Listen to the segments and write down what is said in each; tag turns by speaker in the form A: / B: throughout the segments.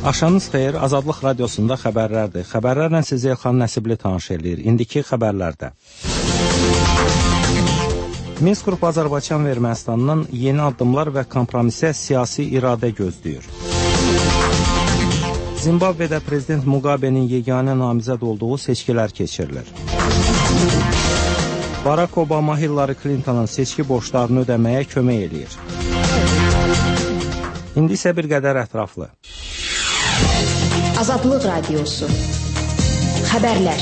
A: Axşamınız xeyir, Azadlıq Radiosunda xəbərlərdir. Xəbərlərlə sizi Elxan Nəsibli tanış edir. İndiki xəbərlərdə. Minsk qrupu Azərbaycan və Ermənistandan yeni addımlar və kompromisə siyasi iradə gözləyir. Zimbabvedə Prezident Mugabe'nin yeganə namizəd olduğu seçkilər keçirilir. Barack Obama Hillary Clinton'ın seçki borclarını ödəməyə kömək eləyir. İndi isə bir qədər ətraflı.
B: Azadlıq Radiosu. Xəbərlər.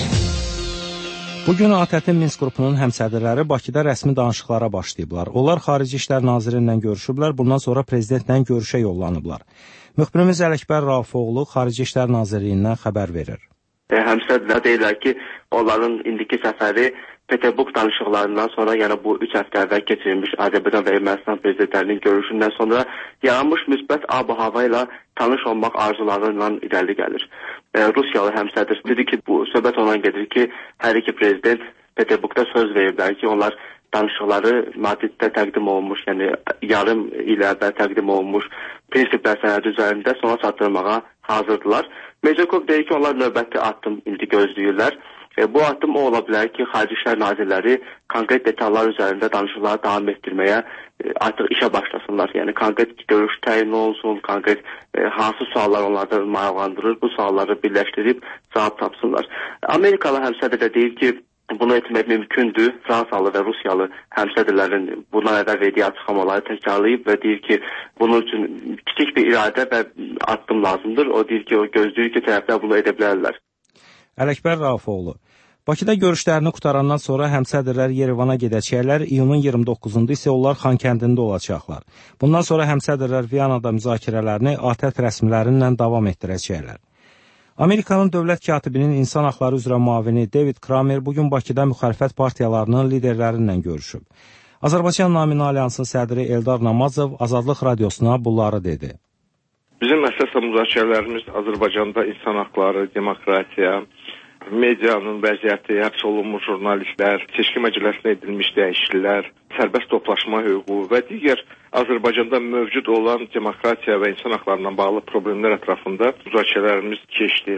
A: Bugün ATƏT-in Minsk qrupunun həmsədrləri Bakıda rəsmi danışıqlara başlayıblar. Onlar Xarici İşlər Naziri ilə görüşüblər, bundan sonra prezidentlə görüşə yollanıblar. Müxbirimiz Ələkbər Raufoğlu Xarici İşlər Nazirliyindən xəbər verir.
C: Həmsədrlər deyirlər ki, onların indiki səfəri Peterburq danışıqlarından sonra, yəni bu 3 həftə əvvəl keçirilmiş Azərbaycan və Ermənistan prezidentlərinin görüşündən sonra yaranmış müsbət ab-hava ilə tanış olmaq arzularıyla irəli gəlir. Rusiyalı həmsədr dedi ki, bu söhbət ondan gedir ki, hər iki prezident Peterburqda söz veriblər ki, onlar danışıqları Madriddə təqdim olunmuş, yəni yarım il əvvəl təqdim olunmuş prinsiplər sənədi üzərində sona çatdırmağa hazırdılar. Mecekov deyir ki, onlar növbəti addım indi gözləyirlər. Bu addım o ola bilər ki, Xarici İşlər Nazirləri konkret detallar üzərində danışıqları davam etdirməyə artıq işə başlasınlar. Yəni konkret görüş təyin olsun, konkret hansı suallar onlarda maraqlandırır, bu sualları birləşdirib cavab tapsınlar. Amerikalı həmsədr də deyir ki, bunu etmək mümkündür. Fransalı və Rusiyalı həmsədrlərin bundan əvvəl verdiyi açıqlamaları təkrarlayıb və deyir ki, bunun üçün kiçik bir iradə və addım lazımdır. O deyir ki, o gözləyir ki, tərəflər bunu edə bilərlər.
A: Ələkbər Raufoğlu. Bakıda görüşlərini qutarandan sonra həmsədrlər Yerevana gedəcəklər, iyunun 29-unda isə onlar Xankəndində olacaqlar. Bundan sonra həmsədrlər Viyanada müzakirələrini ATƏT rəsmilərinlə davam etdirəcəklər. Amerikanın dövlət katibinin insan haqları üzrə müavini David Kramer bugün Bakıda müxalifət partiyalarının liderləri ilə görüşüb. Azərbaycan Namin Alyansın sədri Eldar Namazov Azadlıq Radiosuna bunları dedi.
D: Bizim əsas müzakirələrimiz Azərbaycanda insan haqları, demokratiya, medianın vəziyyəti, həbs olunmuş jurnalistlər, seçki məcəlləsinə edilmiş dəyişikliklər, sərbəst toplaşma hüququ və digər Azərbaycanda mövcud olan demokratiya və insan haqlarına bağlı problemlər ətrafında müzakirələrimiz keçdi.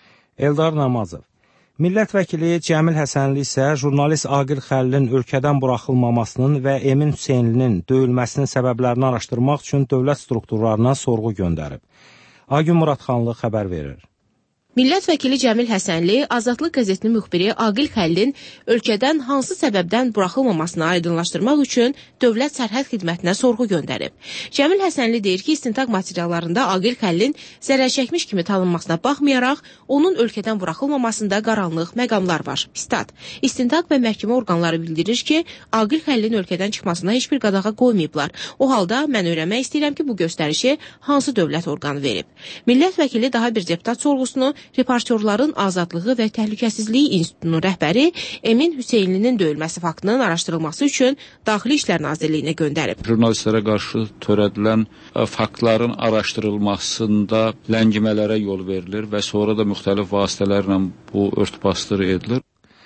A: Eldar Namazov. Millət vəkili Cəmil Həsənli isə jurnalist Aqil Xəlilin ölkədən buraxılmamasının və Emin Hüseynlinin döyülməsinin səbəblərini araşdırmaq üçün dövlət strukturlarına sorğu göndərib. Agün Muradxanlı xəbər verir.
E: Millət vəkili Cəmil Həsənli Azadlıq qəzetinin müxbiri Aqil Xəlilin ölkədən hansı səbəbdən buraxılmamasını aydınlaşdırmaq üçün Dövlət Sərhəd Xidmətinə sorğu göndərib. Cəmil Həsənli deyir ki, istintaq materiallarında Aqil Xəlilin zərər çəkmiş kimi tanınmasına baxmayaraq, onun ölkədən buraxılmamasında qaranlıq məqamlar var. Stat. İstintaq və məhkəmə orqanları bildirir ki, Aqil Xəlilin ölkədən çıxmasına heç bir qadağa qoymayıblar. O halda mən öyrənmək istəyirəm ki, bu göstərişi hansı dövlət orqanı verib. Millət vəkili daha bir deputat sorğusunu Reportyorların Azadlığı və Təhlükəsizliyi İnstitutunun rəhbəri Emin Hüseynlinin döyülməsi faktının araşdırılması üçün Daxili İşlər Nazirliyinə göndərib.
F: Jurnalistlərə qarşı törədilən faktların araşdırılmasında ləngimələrə yol verilir və sonra da müxtəlif vasitələrlə bu örtbasdır edilir.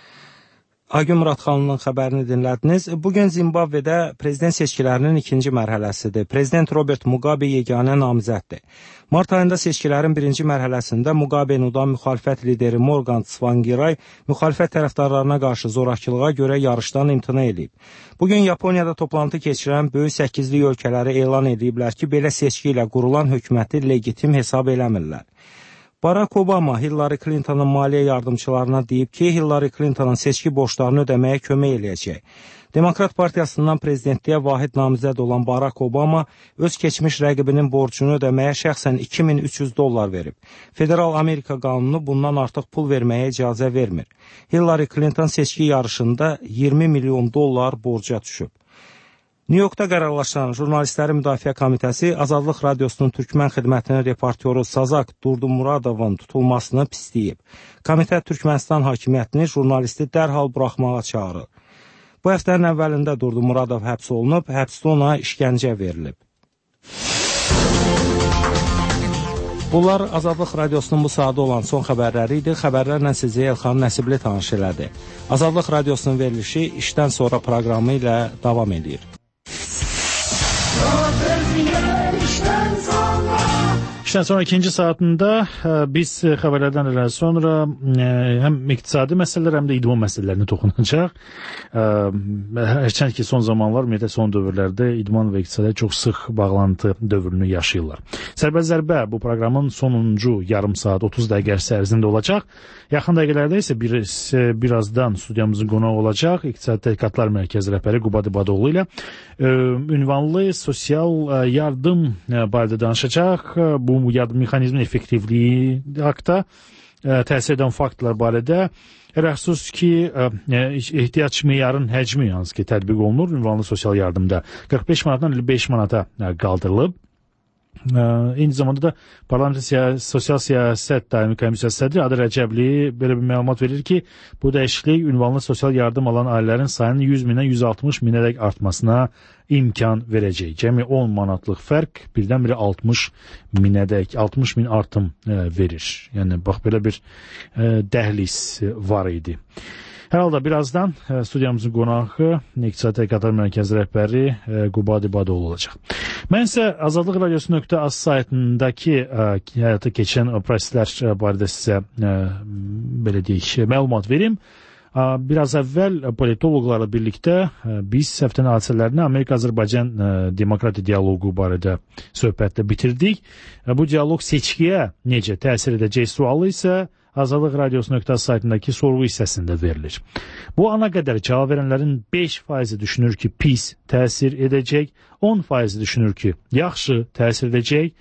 A: Agün Muradxanlının xəbərini dinlədiniz. Bugün Zimbabvedə prezident seçkilərinin ikinci mərhələsidir. Prezident Robert Mugabe yeganə namizəddir. Mart ayında seçkilərin birinci mərhələsində Mugabe'nin udan müxalifət lideri Morgan Tsvangirai müxalifət tərəfdarlarına qarşı zorakılığa görə yarışdan imtina edib. Bugün Yaponiyada toplantı keçirən böyük 8'lik ölkələri elan ediblər ki, belə seçki ilə qurulan hökuməti legitim hesab eləmirlər. Barack Obama Hillary Clinton'ın maliyyə yardımçılarına deyib ki, Hillary Clinton'ın seçki borclarını ödəməyə kömək eləyəcək. Demokrat Partiyasından prezidentliyə vahid namizəd olan Barack Obama öz keçmiş rəqibinin borcunu ödəməyə şəxsən $2300 verib. Federal Amerika qanunu bundan artıq pul verməyə icazə vermir. Hillary Clinton seçki yarışında $20 milyon borca düşüb. New Yorkda qərarlaşan Jurnalistlərin Müdafiə Komitəsi Azadlıq Radiosunun Türkmən xidmətinin reportyoru Sazak Durdumuradovun tutulmasını pisləyib. Komitə Türkmənistan hakimiyyətini jurnalisti dərhal buraxmağa çağırır. Bu həftənin əvvəlində Durdumuradov həbs olunub, həbsdə ona işgəncə verilib. Bunlar Azadlıq Radiosunun bu saatı olan son xəbərləri idi. Xəbərlərlə sizi Elxan Nəsibli tanış elədi. Azadlıq Radiosunun verilişi işdən sonra proqramı ilə davam edir.
G: İşten sonra ikinci saatinde biz xəbərlərdən sonra həm iqtisadi məsələlər, həm də idman məsələlərinə toxunacaq. Hərçənd ki, son zamanlar, ümumiyyətlə son dövrlərdə idman və iqtisadiyyat çox sıx bağlantı dövrünü yaşayırlar. Sərbəst zərbə bu proqramın sonuncu yarım saat 30 dəqiqə ərzində olacaq. Yaxın dəqiqələrdə isə birazdan studiyamızın qonağı olacaq. İqtisadi Tədqiqatlar Mərkəzi rəhbəri Qubad İbadoğlu ilə ünvanlı sosial yardım barədə danışacaq. Bu yardım mexanizmin effektivliyi haqda təsir edən faktlar barədə rəxsus ki, ehtiyac meyarın həcmi hansı ki tətbiq olunur ünvanlı sosial yardımda 45 manatdan 55 manata qaldırılıb. Eyni zamanda da Parlamentin Sosial Siyasət Daimi Komissiyası sədri Adı Rəcəbli belə bir məlumat verir ki, bu dəyişiklik ünvanlı sosial yardım alan ailələrin sayının 100 mindən 160 minədək artmasına imkan verəcək. Cəmi 10 manatlıq fərq birdən-birə 60 minədək, 60 min artım verir. Yəni, bax, belə bir dəhliz var idi. Hər halda birazdan studiyamızın qonağı İqtisadi Tədqiqatlar Mərkəzi rəhbəri Qubad İbadoğlu olacaq. Mən isə Azadlıq Radiosu.az saytındakı həyata keçən proseslər barədə sizə belə deyək, məlumat verim. Biraz əvvəl politologlarla birlikdə biz həftənin hadisələrini Amerika-Azərbaycan demokrati dialoqu barədə söhbətlə bitirdik. Bu dialoq seçkiyə necə təsir edəcək sualı isə Azadlıq Radiosu.az saytındakı sorğu hissəsində verilir. Bu ana qədər cavab verənlərin 5% düşünür ki, pis təsir edəcək, 10% düşünür ki, yaxşı təsir edəcək,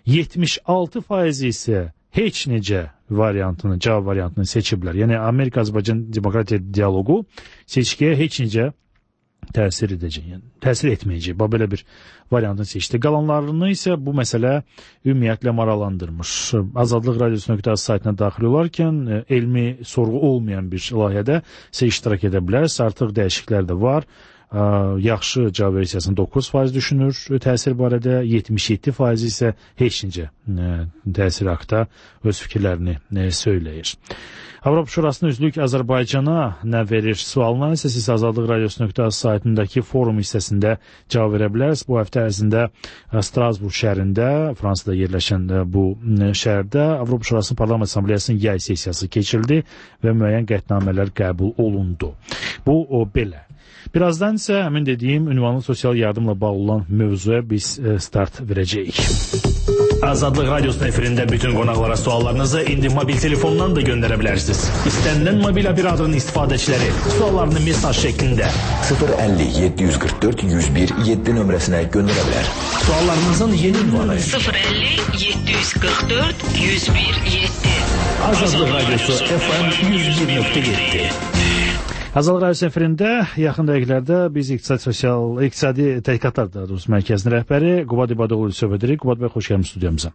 G: 76% isə heç necə variantını, cavab variantını seçiblər. Yəni, Amerika-Azərbaycan demokratiya dialoqu seçkiyə heç necə təsir edəcək, yəni təsir etməyəcək. Belə bir variantını seçdi. Qalanlarını isə bu məsələ ümumiyyətlə maraqlandırmış. Azadlıq Radiosu.az saytına daxil olarkən elmi sorğu olmayan bir layihədə sizə iştirak edə bilərsiniz. Artıq dəyişikliklər də var. Yaxşı cavab versiyasını 9% düşünür təsir barədə, 77% isə heç necə təsir haqda öz fikirlərini söyləyir. Avropa Şurasının üzvlük Azərbaycana nə verir sualına isə siz Azadlıq Radiosu.az saytındakı forum hissəsində cavab verə bilərsiniz. Bu həftə ərzində Strasburg şəhərində, Fransada yerləşən bu şəhərdə Avropa Şurasının Parlament Assambleyasının yay sessiyası keçirildi və müəyyən qətnamələr qəbul olundu. Bu belə. Birazdan isə həmin dediyim ünvanlı sosial yardımla bağlı olan mövzuya biz start verəcəyik. Azadlıq Radiosunun efirində bütün qonaqlara suallarınızı indi mobil telefondan da göndərə bilərsiniz. İstənilən mobil operatorun istifadəçiləri suallarını mesaj şəklində
H: 050 744 101 7 nömrəsinə göndərə bilər.
G: Suallarınızın yeni ünvanı
I: 050 744 101 7.
G: Azadlıq Radiosu FM 101.7. Azadlıq Radiosu efirində yaxın dəqiqələrdə biz İqtisadi Tədqiqatlar Mərkəzinin rəhbəri Qubad İbadoğlu ilə söhbət edirik. Qubad bəy, xoş gəlmiş studiyamıza.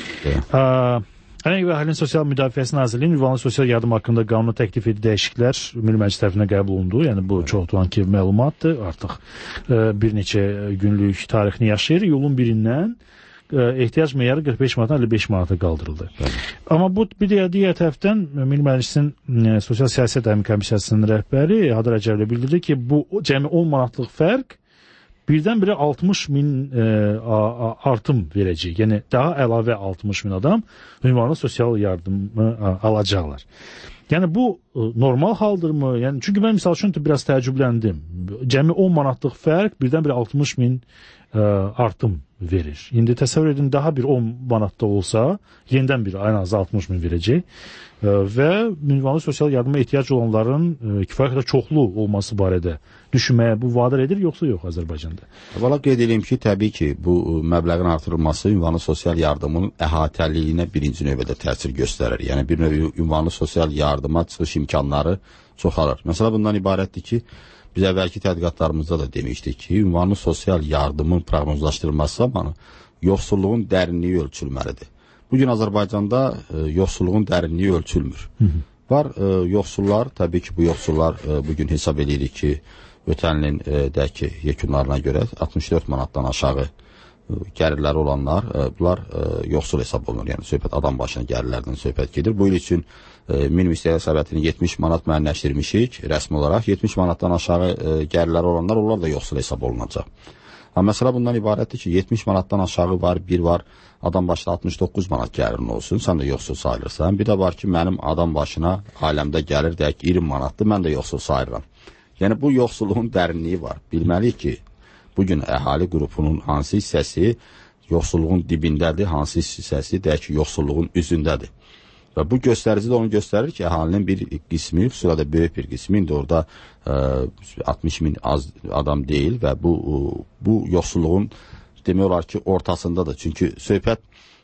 G: Əmək və Əhalinin Sosial Müdafiəsi Nazirliyinin ünvanlı sosial yardım haqqında qanuna təklif edici dəyişikliklər Milli Məclis tərəfindən qəbul olundu. Yəni bu çox ki məlumatdır. Artıq bir neçə günlük tarixini yaşayır. Yolun birindən ehtiyac meyarı 45 manatdan 55 manata qaldırıldı. Amma bu bir digər tərəfdən Milli Məclisin Sosial Siyasət Daimi Komissiyasının rəhbəri Adı Rəcəbli bildirdi ki, bu cəmi 10 manatlıq fərq birdən-birə 60 min artım verəcək. Yəni daha əlavə 60 min adam ünvanlı sosial yardımı alacaqlar. Yəni bu normal haldırmı? Yəni çünki mən misal üçün biraz təəccübləndim. Cəmi 10 manatlıq fərq birdən-birə 60 min artım verir. İndi təsəvvür edin, daha bir 10 manatda olsa, yenidən bir ən az 60 min verəcək və ünvanlı sosial yardıma ehtiyac olanların kifayət qədər çoxlu olması barədə düşünməyə bu vadar edir, yoxsa yox Azərbaycanda?
J: Valla qeyd edeyim ki, təbii ki, bu məbləğin artırılması ünvanlı sosial yardımın əhatəliyinə birinci növbədə təsir göstərir. Yəni bir növ ünvanlı sosial yardıma çıxış imkanları çoxalır. Məsələ bundan ibarətdir ki, biz əvvəlki tədqiqatlarımızda da demişdik ki, ünvanlı sosial yardımın proqnozlaşdırılması zamanı yoxsulluğun dərinliyi ölçülməlidir. Bugün Azərbaycanda yoxsulluğun dərinliyi ölçülmür. Var yoxsullar, təbii ki, bu yoxsullar bugün hesab edirik ki, ötən ilin yekunlarına görə 64 manatdan aşağı gəlirləri olanlar, bunlar yoxsul hesab olunur. Yəni söhbət adam başına gəlirlərdən söhbət gedir. Bu il üçün minimum istehsal səviyyəsini 70 manat müəyyənləşdirmişik rəsmi olaraq. 70 manatdan aşağı gəlirləri olanlar, onlar da yoxsul hesab olunacaq. Məsələ bundan ibarətdir ki, 70 manatdan aşağı var, bir var, adam başına 69 manat gəlirin olsun, sən də yoxsul sayılırsan. Bir də var ki, mənim adam başına ailəmdə gəlir, deyək ki, 20 manatdır, mən də yoxsul sayılıram. Yəni, bu yoxsulluğun dərinliyi var. Bilməliyik ki, bugün əhali qrupunun hansı hissəsi yoxsulluğun dibindədir, hansı hissəsi deyək ki, yoxsulluğun üzündədir. Və bu göstərici də onu göstərir ki, əhalinin bir qismi, xüsusilə də böyük bir qismi, indi orada 60 min az adam deyil və bu yoxsulluğun demək olar ki, ortasındadır. Çünki söhbət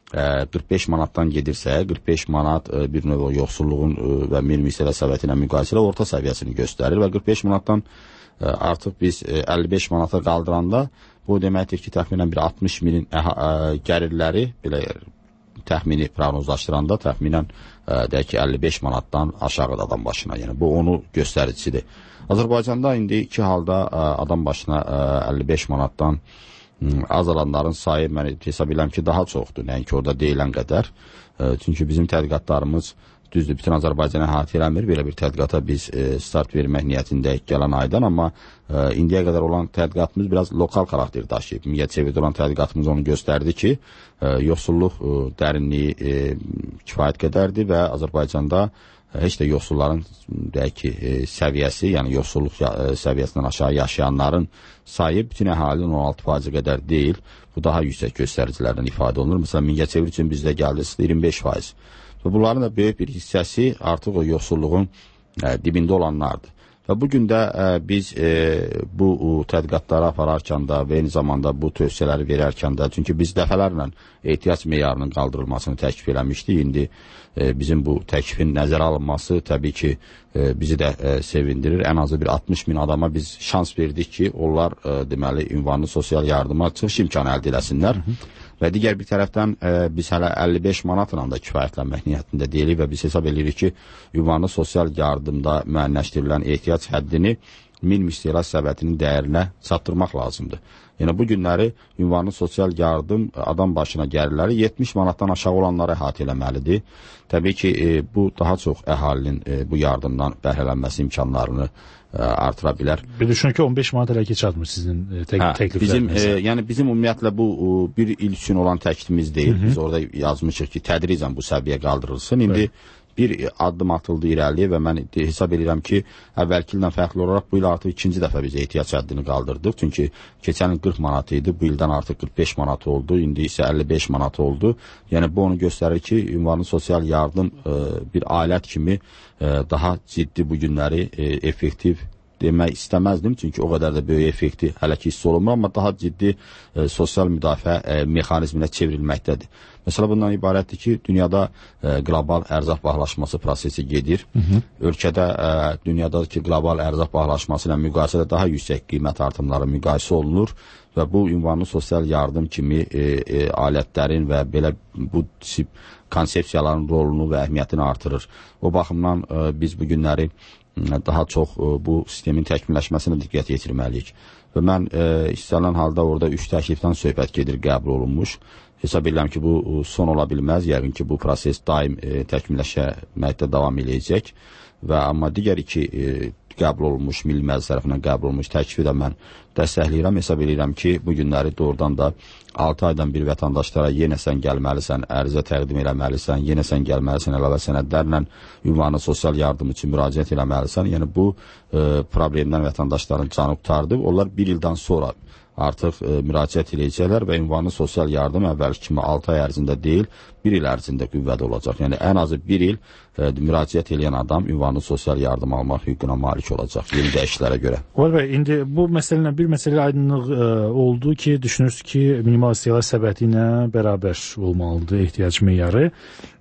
J: 45 manatdan gedirsə, 45 manat bir növ o yoxsulluğun və minimum səviyyəti ilə müqayisələ orta səviyyəsini göstərir və 45 manatdan artıq biz 55 manata qaldıranda bu deməkdir ki, təxminən bir 60 minin gəlirləri belə təxmini proqnozlaşdıranda təxminən deyək ki, 55 manatdan aşağıdır adam başına. Yəni bu onu göstəricisidir. Azərbaycanda indi iki halda adam başına 55 manatdan azalanların sayı mən hesab edirəm ki, daha çoxdur. Nəinki orada deyilən qədər. Çünki bizim tədqiqatlarımız düzdür, bütün Azərbaycanı əhatə eləmir. Belə bir tədqiqata biz start vermək niyyətindəyik gələn aydan, amma indiyə qədər olan tədqiqatımız biraz lokal xarakter daşıyıb. Mingəçevirdə olan tədqiqatımız onu göstərdi ki, yoxsulluq dərinliyi kifayət qədərdir və Azərbaycanda heç də yoxsulların deyək ki, səviyyəsi, yəni yoxsulluq səviyyəsindən aşağı yaşayanların sayı bütün əhalinin 16% qədər deyil. Bu daha yüksək göstəricilərdən ifadə olunur. Məsələn, Mingəçevir üçün bizdə gəldi 25%. Və bunların da böyük bir hissəsi artıq o yoxsulluğun dibində olanlardır. Və bugün də biz bu tədqiqatları apararkən də və eyni zamanda bu tövsiyələri verərkən də, çünki biz dəfələrlə ehtiyac meyarının qaldırılmasını təklif eləmişdik. İndi bizim bu təklifin nəzərə alınması təbii ki, bizi də sevindirir. Ən azı bir 60 min adama biz şans verdik ki, onlar deməli ünvanlı sosial yardıma çıxış imkanı əldə eləsinlər. Və digər bir tərəfdən biz hələ 55 manatla da kifayətlənmək niyyətində deyilik və biz hesab edirik ki, ünvanlı sosial yardımda müəyyənləşdirilən ehtiyac həddini minimum istehlak səviyyətinin dəyərinə çatdırmaq lazımdır. Yəni bu günləri ünvanlı sosial yardım adam başına gəlirləri 70 manatdan aşağı olanlara əhatə eləməlidir. Təbii ki, bu daha çox əhalinin bu yardımdan bəhrələnməsi imkanlarını artıra bilər.
G: Bir düşünün ki, 15 manat hələ ki çatmır sizin təklifləriniz.
J: Yəni bizim ümumiyyətlə bu bir il üçün olan təklifimiz deyil. Biz orada yazmışıq ki, tədricən bu səviyyə qaldırılsın. İndi bir addım atıldı irəliyə və mən hesab edirəm ki, əvvəlki ildən fərqli olaraq bu il artıq ikinci dəfə biz ehtiyac həddini qaldırdıq. Çünki keçən il 40 manat idi, bu ildən artıq 45 manat oldu, indi isə 55 manat oldu. Yəni bu onu göstərir ki, ünvanlı sosial yardım bir alət kimi daha ciddi bu günləri effektiv demək istəməzdim, çünki o qədər də böyük effekti hələ ki hiss olunmur, amma daha ciddi sosial müdafiə mexanizminə çevrilməkdədir. Məsələ bundan ibarətdir ki, dünyada qlobal ərzaq bahalaşması prosesi gedir. Ölkədə dünyadakı qlobal ərzaq bahalaşması ilə müqayisədə daha yüksək qiymət artımları müqayisə olunur və bu ünvanlı sosial yardım kimi alətlərin və belə bu konsepsiyaların rolunu və əhəmiyyətini artırır. O baxımdan biz bu günləri daha çox bu sistemin təkmilləşməsinə diqqət yetirməliyik. Və mən istənilən halda orada 3 təklifdən söhbət gedir, qəbul olunmuş. Hesab edirəm ki, bu son ola bilməz. Yəqin ki, bu proses daim təkmilləşməkdə davam edəcək. Və amma digər iki qəbul olunmuş, Milli Məclis tərəfindən qəbul olunmuş təklifi də mən dəstəkləyirəm. Hesab edirəm ki, bu günləri doğrudan da 6 aydan bir vətəndaşlara yenə sən gəlməlisən, ərizə təqdim eləməlisən, yenə sən gəlməlisən, əlavə sənədlərlə ünvanlı sosial yardım üçün müraciət eləməlisən. Yəni bu problemdən vətəndaşların canı qurtardı. Onlar bir ildən sonra artıq müraciət edəcəklər və ünvanlı sosial yardım əvvəlki kimi 6 ay ərzində deyil, 1 il ərzində qüvvədə olacaq. Yəni ən azı 1 il müraciət edən adam ünvanlı sosial yardım almaq hüququna malik olacaq yeni dəyişikliklərə görə.
G: Oğuz bəy, indi bu məsələlə bir məsələ aydınlıq oldu ki, düşünürsünüz ki, minimal istehlak səbəti ilə bərabər olmalıdır ehtiyac meyarı.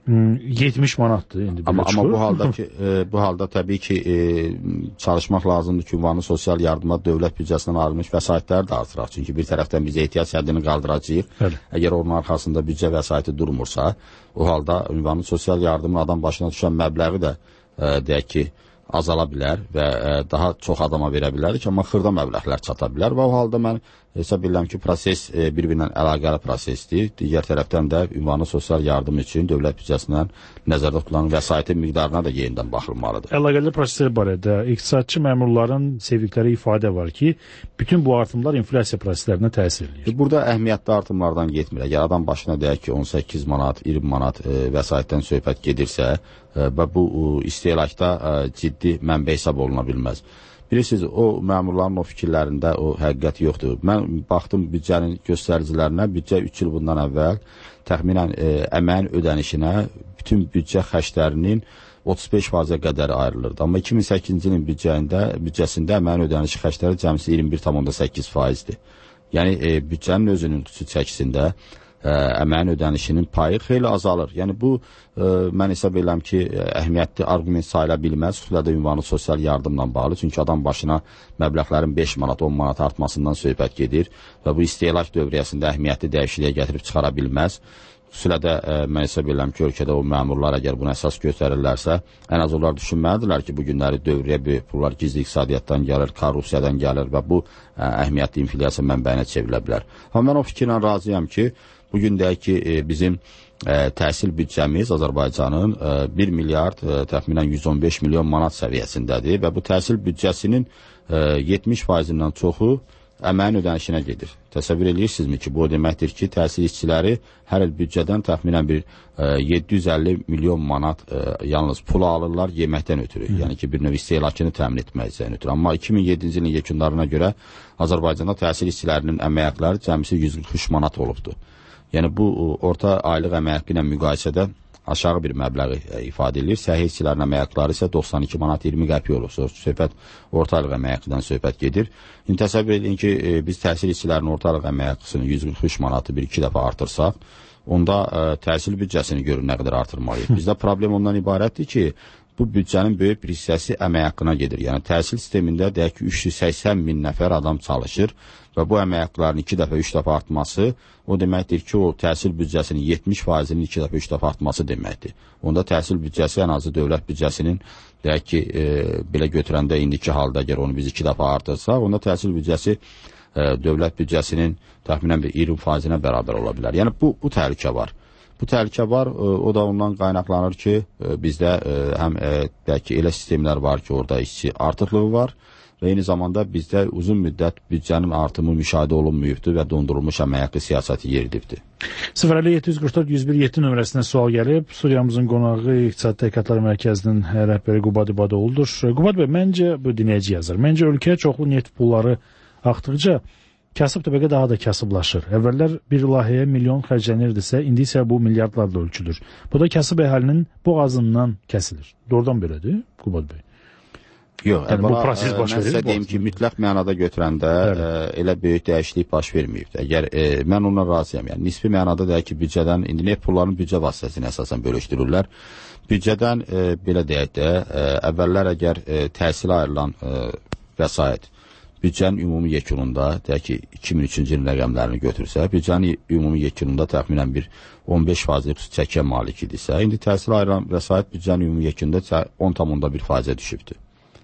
G: 70 manatdır indi.
J: Amma bu halda təbii ki çalışmaq lazımdır ki, ünvanlı sosial yardıma dövlət büdcəsindən ayrılmış vəsaitləri də artıraq. Çünki bir tərəfdən biz ehtiyac həddini qaldıracağıq. Əgər onun arxasında büdcə vəsaiti durmursa, o halda ünvanlı sosial yardımın adam başına düşən məbləği də deyək ki, azala bilər və daha çox adama verə bilərik, amma xırda məbləğlər çata bilər və o halda mən hesab edirəm ki, proses bir-birindən əlaqəli prosesdir. Digər tərəfdən də ünvanlı sosial yardım üçün dövlət büdcəsindən nəzərdə tutulan vəsaitin miqdarına da yenidən baxılmalıdır.
G: Əlaqəli proseslər barədə iqtisadçı məmurların sevdikləri ifadə var ki, bütün bu artımlar inflyasiya proseslərinə təsir edir.
J: Burada əhəmiyyətli artımlardan getmir. Əgər adam başına deyək ki, 18 manat, 20 manat vəsaitdən söhbət gedirsə və bu istehlakda ciddi mənbə hesab oluna bilməz. Bilirsiniz, o məmurların o fikirlərində o həqiqət yoxdur. Mən baxdım büdcənin göstəricilərinə, büdcə 3 il bundan əvvəl təxminən əməyin ödənişinə bütün büdcə xərclərinin 35%-ə qədər ayrılırdı. Amma 2008-ci ilin büdcəsində əməyin ödənişi xərcləri cəmsi 21,8%-dir. Yəni büdcənin özünün xüsusi çəkisində əməyin ödənişinin payı xeyli azalır. Yəni bu mən hesab edirəm ki, əhəmiyyətli arqument sayıla bilməz, xüsusilə də ünvanlı sosial yardımla bağlı. Çünki adam başına məbləğlərin 5 manat, 10 manat artmasından söhbət gedir və bu istehlak dövriyyəsində əhəmiyyətli dəyişikliyə gətirib çıxara bilməz. Xüsusilə də mən hesab edirəm ki, ölkədə o məmurlar əgər bunu əsas götürürlərsə, ən az onlar düşünməlidirlər ki, bu günləri dövriyyə böyük pullar gizli iqtisadiyyatdan gəlir, korrupsiyadan gəlir və bu əhəmiyyətli inflyasiya mənbəyinə çevrilə bilər. Amma mən o fikirlə razıyam ki, bugün deyək ki, bizim təhsil büdcəmiz Azərbaycanın 1 milyard təxminən 115 milyon manat səviyyəsindədir və bu təhsil büdcəsinin 70%-dən çoxu əməyin ödənişinə gedir. Təsəvvür edirsinizmi ki, bu deməkdir ki, təhsil işçiləri hər il büdcədən təxminən bir 750 milyon manat yalnız pul alırlar yeməkdən ötürü. Yəni ki, bir növ istehlakını təmin etməkdən ötürü. Amma 2007-ci ilin yekunlarına görə Azərbaycanda təhsil işçilərinin əmək haqqları cəmsi 143 manat olubdur. Yəni bu orta aylıq əmək haqqı ilə müqayisədə aşağı bir məbləği ifadə edir. Səhiyyə işçilərinin əmək haqqları isə 92 manat 20 qəpik olur. Söhbət orta aylıq əmək haqqıdan söhbət gedir. İndi təsəvvür edin ki, biz təhsil işçilərinin orta aylıq əmək haqqısını 143 manatı bir-iki dəfə artırsaq, onda təhsil büdcəsini görün nə qədər artırmalıyıq. Bizdə problem ondan ibarətdir ki, bu büdcənin böyük bir hissəsi əmək haqqına gedir. Yəni təhsil sistemində deyək ki, 380 min nəfər adam çalışır və bu əmək haqqlarının 2 dəfə, 3 dəfə artması o deməkdir ki, o təhsil büdcəsinin 70%-nin 2 dəfə, 3 dəfə artması deməkdir. Onda təhsil büdcəsi ən azı dövlət büdcəsinin deyək ki, belə götürəndə indiki halda əgər onu biz 2 dəfə artırsaq, onda təhsil büdcəsi dövlət büdcəsinin təxminən bir 20%-nə bərabər ola bilər. Yəni bu təhlükə var. Bu təhlükə var, o da ondan qaynaqlanır ki, bizdə həm deyək ki, elə sistemlər var ki, orada işçi artıqlığı var və eyni zamanda bizdə uzun müddət büdcənin artımı müşahidə olunmuyubdur və dondurulmuş əmək haqqı siyasəti yeridibdir.
G: 050-744-101-7 nömrəsinə sual gəlib. Studiyamızın qonağı İqtisadi Təhqiqatlar Mərkəzinin rəhbəri Qubad İbadoğlu'dur. Qubad bəy, məncə bu dinləyici yazır. Məncə ölkəyə çoxlu neft pulları axdıqca kasıb təbəqə daha da kasıblaşır. Əvvəllər bir layihəyə milyon xərclənirdisə, indi isə bu milyardlarla ölçülür. Bu da kasıb əhalinin boğazından kəsilir. Doğrudan belədir, Qubad bəy?
J: Yox,
G: yəni, bu proses baş verir.
J: Mən sizə deyim ki, mütləq mənada götürəndə elə böyük dəyişiklik baş verməyibdir. Əgər mən ondan razıyam. Yəni nisbi mənada deyək ki, büdcədən indi neft pullarının büdcə vasitəsilə əsasən bölüşdürürlər. Büdcədən belə deyək də, əvvəllər əgər təhsilə ayrılan vəsait büdcənin ümumi yekununda, deyək ki, 2003-cü ilin rəqəmlərini götürsə, büdcənin ümumi yekununda təxminən bir 15% xüsusi çəkiyə malik idisə, indi təhsilə ayrılan vəsait büdcənin ümumi yekununda 10,1%-ə düşübdür.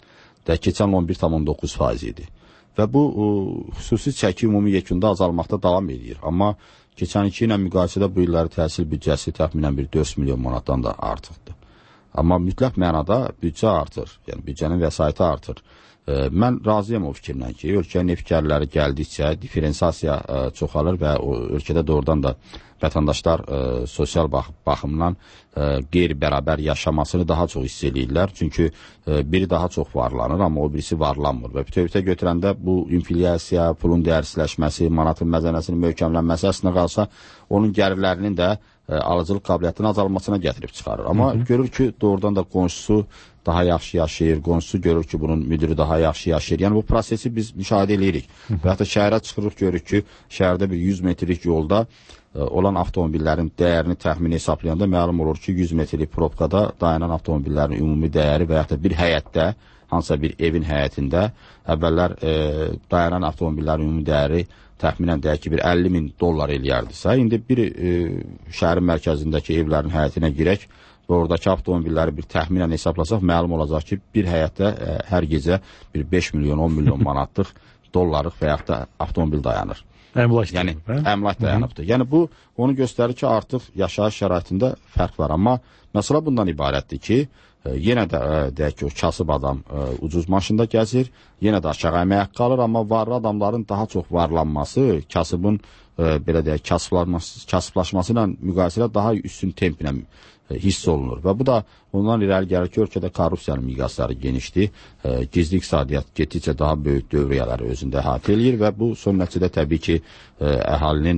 J: Keçən 11,9% idi. Və bu xüsusi çəki ümumi yekunda azalmaqda davam edir. Amma keçən 2 ilə müqayisədə bu illəri təhsil büdcəsi təxminən bir 4 milyon manatdan da artıqdır. Amma mütləq mənada büdcə artır, yəni büdcənin vəsaiti artır. Mən razıyam o fikirlə ki, ölkəyə neft gəlirləri gəldikcə diferensiyasiya çoxalır və ölkədə doğrudan da vətəndaşlar sosial baxımdan qeyri-bərabər yaşamasını daha çox hiss edirlər. Çünki biri daha çox varlanır, amma o birisi varlanmır. Və bütövlükdə götürəndə bu inflyasiya, pulun dəyərsizləşməsi, manatın məzənəsinin möhkəmlənməsi əslində qalsa, onun gəlirlərinin də alıcılıq qabiliyyətinin azalmasına gətirib çıxarır. Amma görür ki, doğrudan da qonşusu daha yaxşı yaşayır, qonşusu görür ki, bunun müdürü daha yaxşı yaşayır. Yəni bu prosesi biz müşahidə edirik. Və hətta şəhərə çıxırıq, görürük ki, şəhərdə bir 100 metrlik yolda olan avtomobillərin dəyərini təxmini hesablayanda məlum olur ki, 100 metrlik probkada dayanan avtomobillərin ümumi dəyəri və yaxud da bir həyətdə, hansısa bir evin həyətində əvvəllər dayanan avtomobillərin ümumi dəyəri təxminən deyək ki, bir 50 min dollar eləyərdisə, indi bir şəhərin mərkəzindəki evlərin həyətinə girək və oradakı avtomobilləri bir təxminən hesablasaq, məlum olacaq ki, bir həyətdə hər gecə bir 5 milyon, 10 milyon manatlıq dollarlıq və yaxud da avtomobil dayanır.
G: Yəni
J: əmlak dayanıbdır. Yəni bu onu göstərir ki, artıq yaşayış şəraitində fərq var. Amma məsələ bundan ibarətdir ki, yenə də deyək ki, o kasıb adam ucuz maşında gəzir, yenə də aşağı əmək qalır, amma varlı adamların daha çox varlanması, kasıbın belə deyək, kasıblaşması ilə müqayisələ daha üstün templə hiss olunur. Və bu da ondan irəli gəlir ki, ölkədə korrupsiyanın miqyasları genişdir. Gizli iqtisadiyyat getdikcə daha böyük dövriyyələri özündə əhatə eləyir və bu son nəticədə təbii ki, əhalinin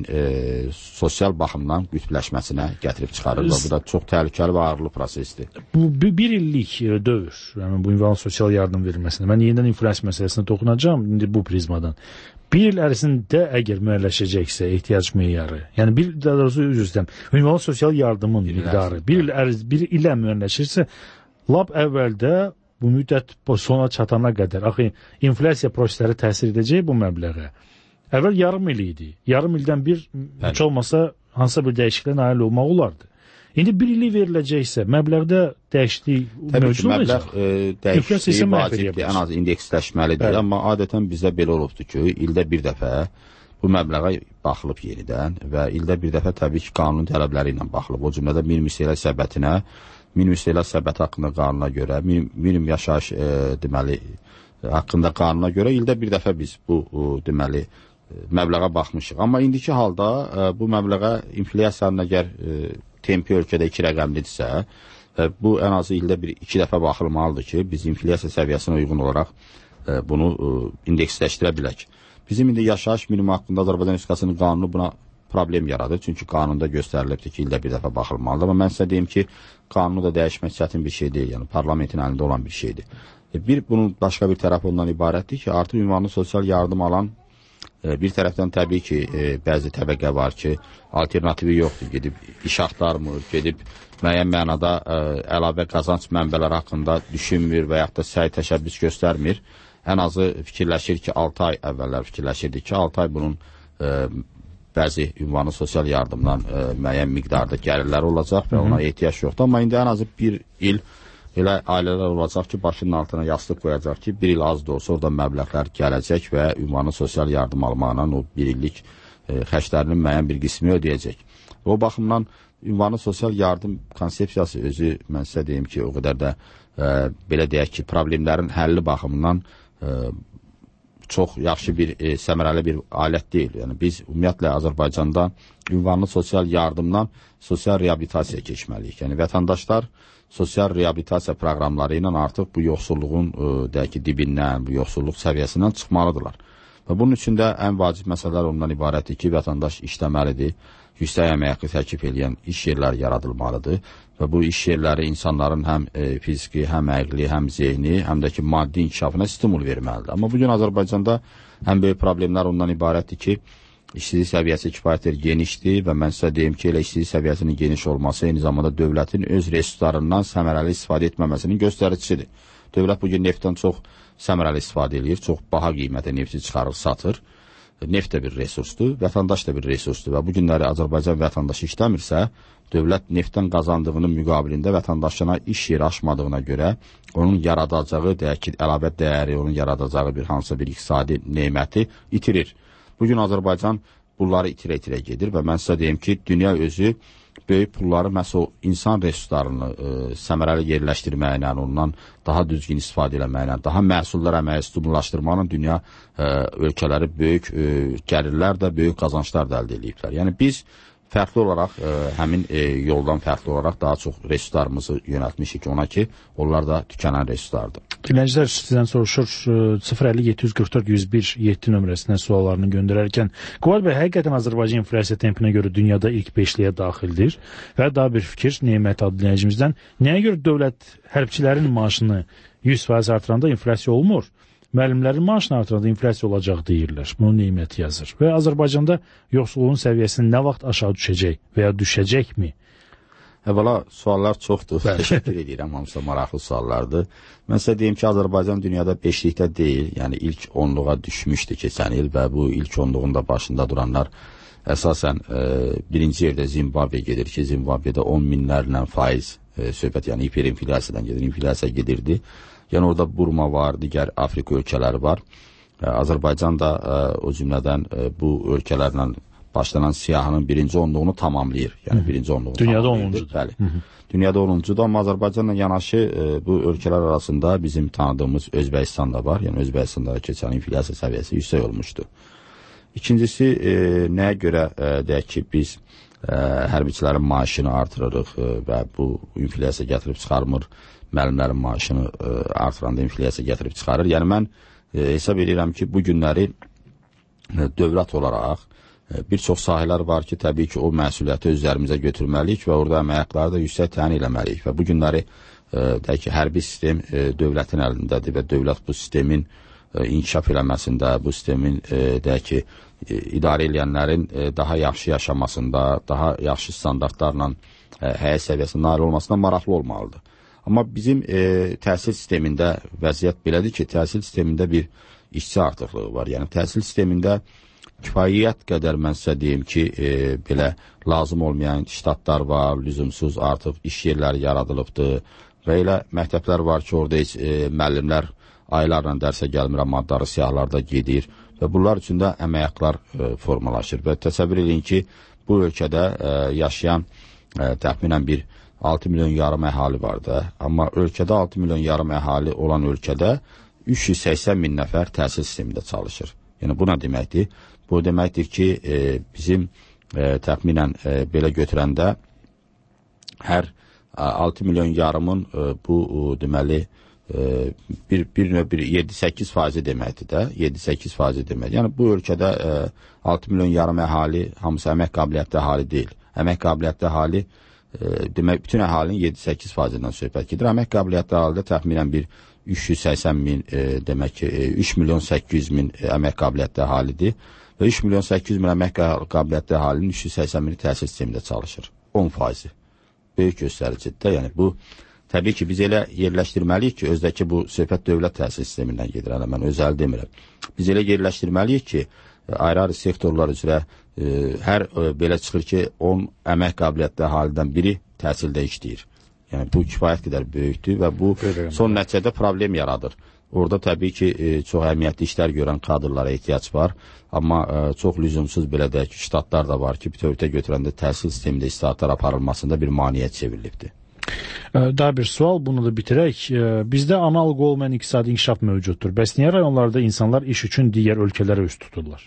J: sosial baxımdan qütbləşməsinə gətirib çıxarır və bu da çox təhlükəli və ağırlı prosesdir.
G: Bu bir illik dövr, yəni bu ünvanlı sosial yardım verilməsində. Mən yenidən inflyasiya məsələsinə toxunacağım indi bu prizmadan. Bir il ərzində əgər müəlləşəcəksə ehtiyac meyarı, yəni daha doğrusu üzr istəyirəm, ünvanlı sosial yardımın miqdarı bir ilə müəlləşirsə, lap əvvəldə bu müddət sona çatana qədər, axı inflyasiya prosesləri təsir edəcək bu məbləğə. Əvvəl yarım il idi. Yarım ildən heç olmasa hansısa bir dəyişikliyə nail olmaq olardı. İndi bir ili veriləcəksə, məbləğdə dəyişiklik mövcud olacaq.
J: Dəyişikliyi vacibdir, ən az indeksləşməlidir. Amma adətən bizdə belə olubdur ki, ildə bir dəfə bu məbləğə baxılıb yenidən və ildə bir dəfə təbii ki, qanun tələbləri ilə baxılıb. O cümlədə minimum istehlak səbətinə, minimum istehlak səbəti haqqında qanuna görə, minimum yaşayış deməli haqqında qanuna görə ildə bir dəfə biz bu deməli məbləğə baxmışıq. Amma indiki halda bu məbləğə inflyasiyanın əgər tempi ölkədə 2 rəqəmlidirsə, bu ən azı ildə iki dəfə baxılmalıdır ki, biz inflyasiya səviyyəsinə uyğun olaraq bunu indeksləşdirə bilək. Bizim indi yaşayış minimum haqqında Azərbaycan Respublikasının qanunu buna problem yaradır. Çünki qanunda göstərilibdir ki, ildə bir dəfə baxılmalıdır. Amma mən sizə deyim ki, qanunu da dəyişmək çətin bir şey deyil. Yəni parlamentin əlində olan bir şeydir. Bunun başqa bir tərəfi ondan ibarətdir ki, artıq ünvanlı sosial yardım alan bir tərəfdən təbii ki, bəzi təbəqə var ki, alternativi yoxdur. Gedib iş axtarmır, gedib müəyyən mənada əlavə qazanc mənbələri haqqında düşünmür və yaxud da səy təşəbbüs göstərmir. Ən azı fikirləşir ki, 6 ay əvvəllər fikirləşirdik ki, 6 ay bunun bəzi ünvanlı sosial yardımdan müəyyən miqdarda gəlirlər olacaq və ona ehtiyac yoxdur. Amma indi ən azı bir il elə ailələr olacaq ki, başının altına yastıq qoyacaq ki, bir il az da olsa orada məbləğlər gələcək və ünvanlı sosial yardım almaqla o bir illik xərclərinin müəyyən bir qismi ödəyəcək. O baxımdan ünvanlı sosial yardım konsepsiyası özü, mən sizə deyim ki, o qədər də belə deyək ki, problemlərin həlli baxımından çox yaxşı bir, səmərəli bir alət deyil. Yəni biz ümumiyyətlə Azərbaycanda ünvanlı sosial yardımdan sosial reabilitasiyaya keçməliyik. Yəni vətəndaşlar sosial reabilitasiya proqramları ilə artıq bu yoxsulluğun deyək ki, dibindən, bu yoxsulluq səviyyəsindən çıxmalıdırlar. Və bunun üçün də ən vacib məsələlər ondan ibarətdir ki, vətəndaş işləməlidir, yüksək əmək haqqı təklif edən iş yerləri yaradılmalıdır və bu iş yerləri insanların həm fiziki, həm əqli, həm zehni, həm də ki, maddi inkişafına stimul verməlidir. Amma bugün Azərbaycanda ən böyük problemlər ondan ibarətdir ki, işsizlik səviyyəsi kifayət genişdir və mən sizə deyim ki, elə işsizlik səviyyəsinin geniş olması eyni zamanda dövlətin öz resurslarından səmərəli istifadə etməməsinin göstəricisidir. Dövlət bugün neftdən çox səmərəli istifadə edir, çox baha qiymətə nefti çıxarır, satır. Neft də bir resursdur, vətəndaş da bir resursdur və bu günləri Azərbaycan vətəndaşı işləmirsə, dövlət neftdən qazandığının müqabilində vətəndaşına iş yeri açmadığına görə onun yaradacağı, deyək ki, əlavə dəyəri, onun yaradacağı bir hansısa bir iqtisadi neməti itirir. Bugün Azərbaycan bunları itirə-itirə gedir və mən sizə deyim ki, dünya özü böyük pulları məhz o insan resurslarını səmərəli yerləşdirməklə, ondan daha düzgün istifadə eləməklə, daha məhsullar əməyi stimullaşdırmaqla dünya ölkələri böyük gəlirlər də, böyük qazanclar da əldə ediblər. Yəni biz fərqli olaraq, həmin yoldan fərqli olaraq daha çox resurslarımızı yönəltmişik ona ki, onlar da tükənən resurslardır.
G: Dinləyicilər sizdən soruşur, 050-744-101-7 nömrəsinə suallarını göndərərkən, Quvad bəy, həqiqətən Azərbaycan inflyasiya tempinə görə dünyada ilk 5-liyə daxildir və daha bir fikir Neymət adlı dinləyicimizdən, nəyə görə dövlət hərbçilərin maaşını 100% artıranda inflyasiya olmur? Müəllimlərin maaşını artıranda inflyasiya olacaq deyirlər. Bunu Neymət yazır. Və Azərbaycanda yoxsulluğun səviyyəsinin nə vaxt aşağı düşəcək və ya düşəcəkmi?
J: Əvvəla, suallar çoxdur. Təşəkkür edirəm, hamısı maraqlı suallardır. Mən sizə deyim ki, Azərbaycan dünyada 5-likdə deyil, yəni ilk 10-luğa düşmüşdü keçən il və bu ilk 10-luğun da başında duranlar əsasən birinci yerdə Zimbabwe gedir ki, Zimbabwedə 10 minlərlə faiz söhbət, yəni hiperinflyasiyadan gedir, inflyasiya gedirdi. Yəni orada Burma var, digər Afrika ölkələri var Azərbaycan da o cümlədən bu ölkələrlə başlanan siyahının birinci onluğunu tamamlayır. Yəni birinci onluğunu
G: dünyada 10-cudur.
J: Bəli. Dünyada 10-cudur, amma Azərbaycanla yanaşı bu ölkələr arasında bizim tanıdığımız Özbəkistan da var. Yəni Özbəkistanda keçən inflyasiya səviyyəsi yüksək olmuşdu. İkincisi, nəyə görə deyək ki, biz hərbiçilərin maaşını artırırıq və bu inflyasiya gətirib çıxarmır, müəllimlərin maaşını artıranda inflyasiya gətirib çıxarır. Yəni mən hesab edirəm ki, bu günləri dövlət olaraq bir çox sahələr var ki, təbii ki, o məsuliyyəti özlərimizə götürməliyik və orada əmək haqları da yüksək təyin eləməliyik və bu günləri deyək ki, hərbi sistem dövlətin əlindədir və dövlət bu sistemin inkişaf eləməsində, bu sistemin deyək ki, idarə edənlərin daha yaxşı yaşamasında, daha yaxşı standartlarla həyat səviyyəsində nail olmasına maraqlı olmalıdır. Amma bizim təhsil sistemində vəziyyət belədir ki, təhsil sistemində bir işçi artıqlığı var. Yəni təhsil sistemində kifayət qədər mən sizə deyim ki, belə lazım olmayan ştatlar var, lüzumsuz artıq iş yerləri yaradılıbdır və elə məktəblər var ki, orada heç müəllimlər aylarla dərsə gəlmir, amma adları siyahlarda gedir və bunlar üçün də əmək haqlar formalaşır və təsəvvür edin ki, bu ölkədə yaşayan təxminən bir 6 milyon yarım əhali var da, amma ölkədə 6 milyon yarım əhali olan ölkədə 380 min nəfər təhsil sistemində çalışır. Yəni bu nə deməkdir? Bu deməkdir ki, bizim təxminən belə götürəndə hər 6 milyon yarımın bu deməli bir növ 7-8% deməkdir də, 7-8% deməkdir. Yəni bu ölkədə 6 milyon yarım əhali hamısı əmək qabiliyyətli əhali deyil. Əmək qabiliyyətli əhali demək bütün əhalinin 7-8%-dən söhbət gedir. Əmək qabiliyyətli əhalide təxminən bir 380 min demək ki 3 milyon 800 min əmək qabiliyyətli əhalidir və 3 milyon 800 min əmək qabiliyyətli əhalinin 380 mini təhsil sistemində çalışır. 10%. Böyük göstəricidir. Yəni bu təbii ki biz elə yerləşdirməliyik ki, özdəki bu söhbət dövlət təhsil sistemindən gedir. Yəni mən özəl demirəm. Biz elə yerləşdirməliyik ki, ayrı-ayrı sektorlar üzrə hər belə çıxır ki, 10 əmək qabiliyyətli əhalidən biri təhsildə işləyir. Yəni bu kifayət qədər böyükdür və bu son nəticədə problem yaradır. Orada təbii ki, çox əhəmiyyətli işlər görən kadrlara ehtiyac var, amma çox lüzumsuz belə deyək ki, ştatlar da var ki, bütövlükdə götürəndə təhsil sistemində islahatlar aparılmasında bir maneə çevrilibdir.
G: Daha bir sual, bunu da bitirək. Bizdə analog olmayan iqtisadi inkişaf mövcuddur. Bəs niyə rayonlarda insanlar iş üçün digər ölkələrə üst tuturlar?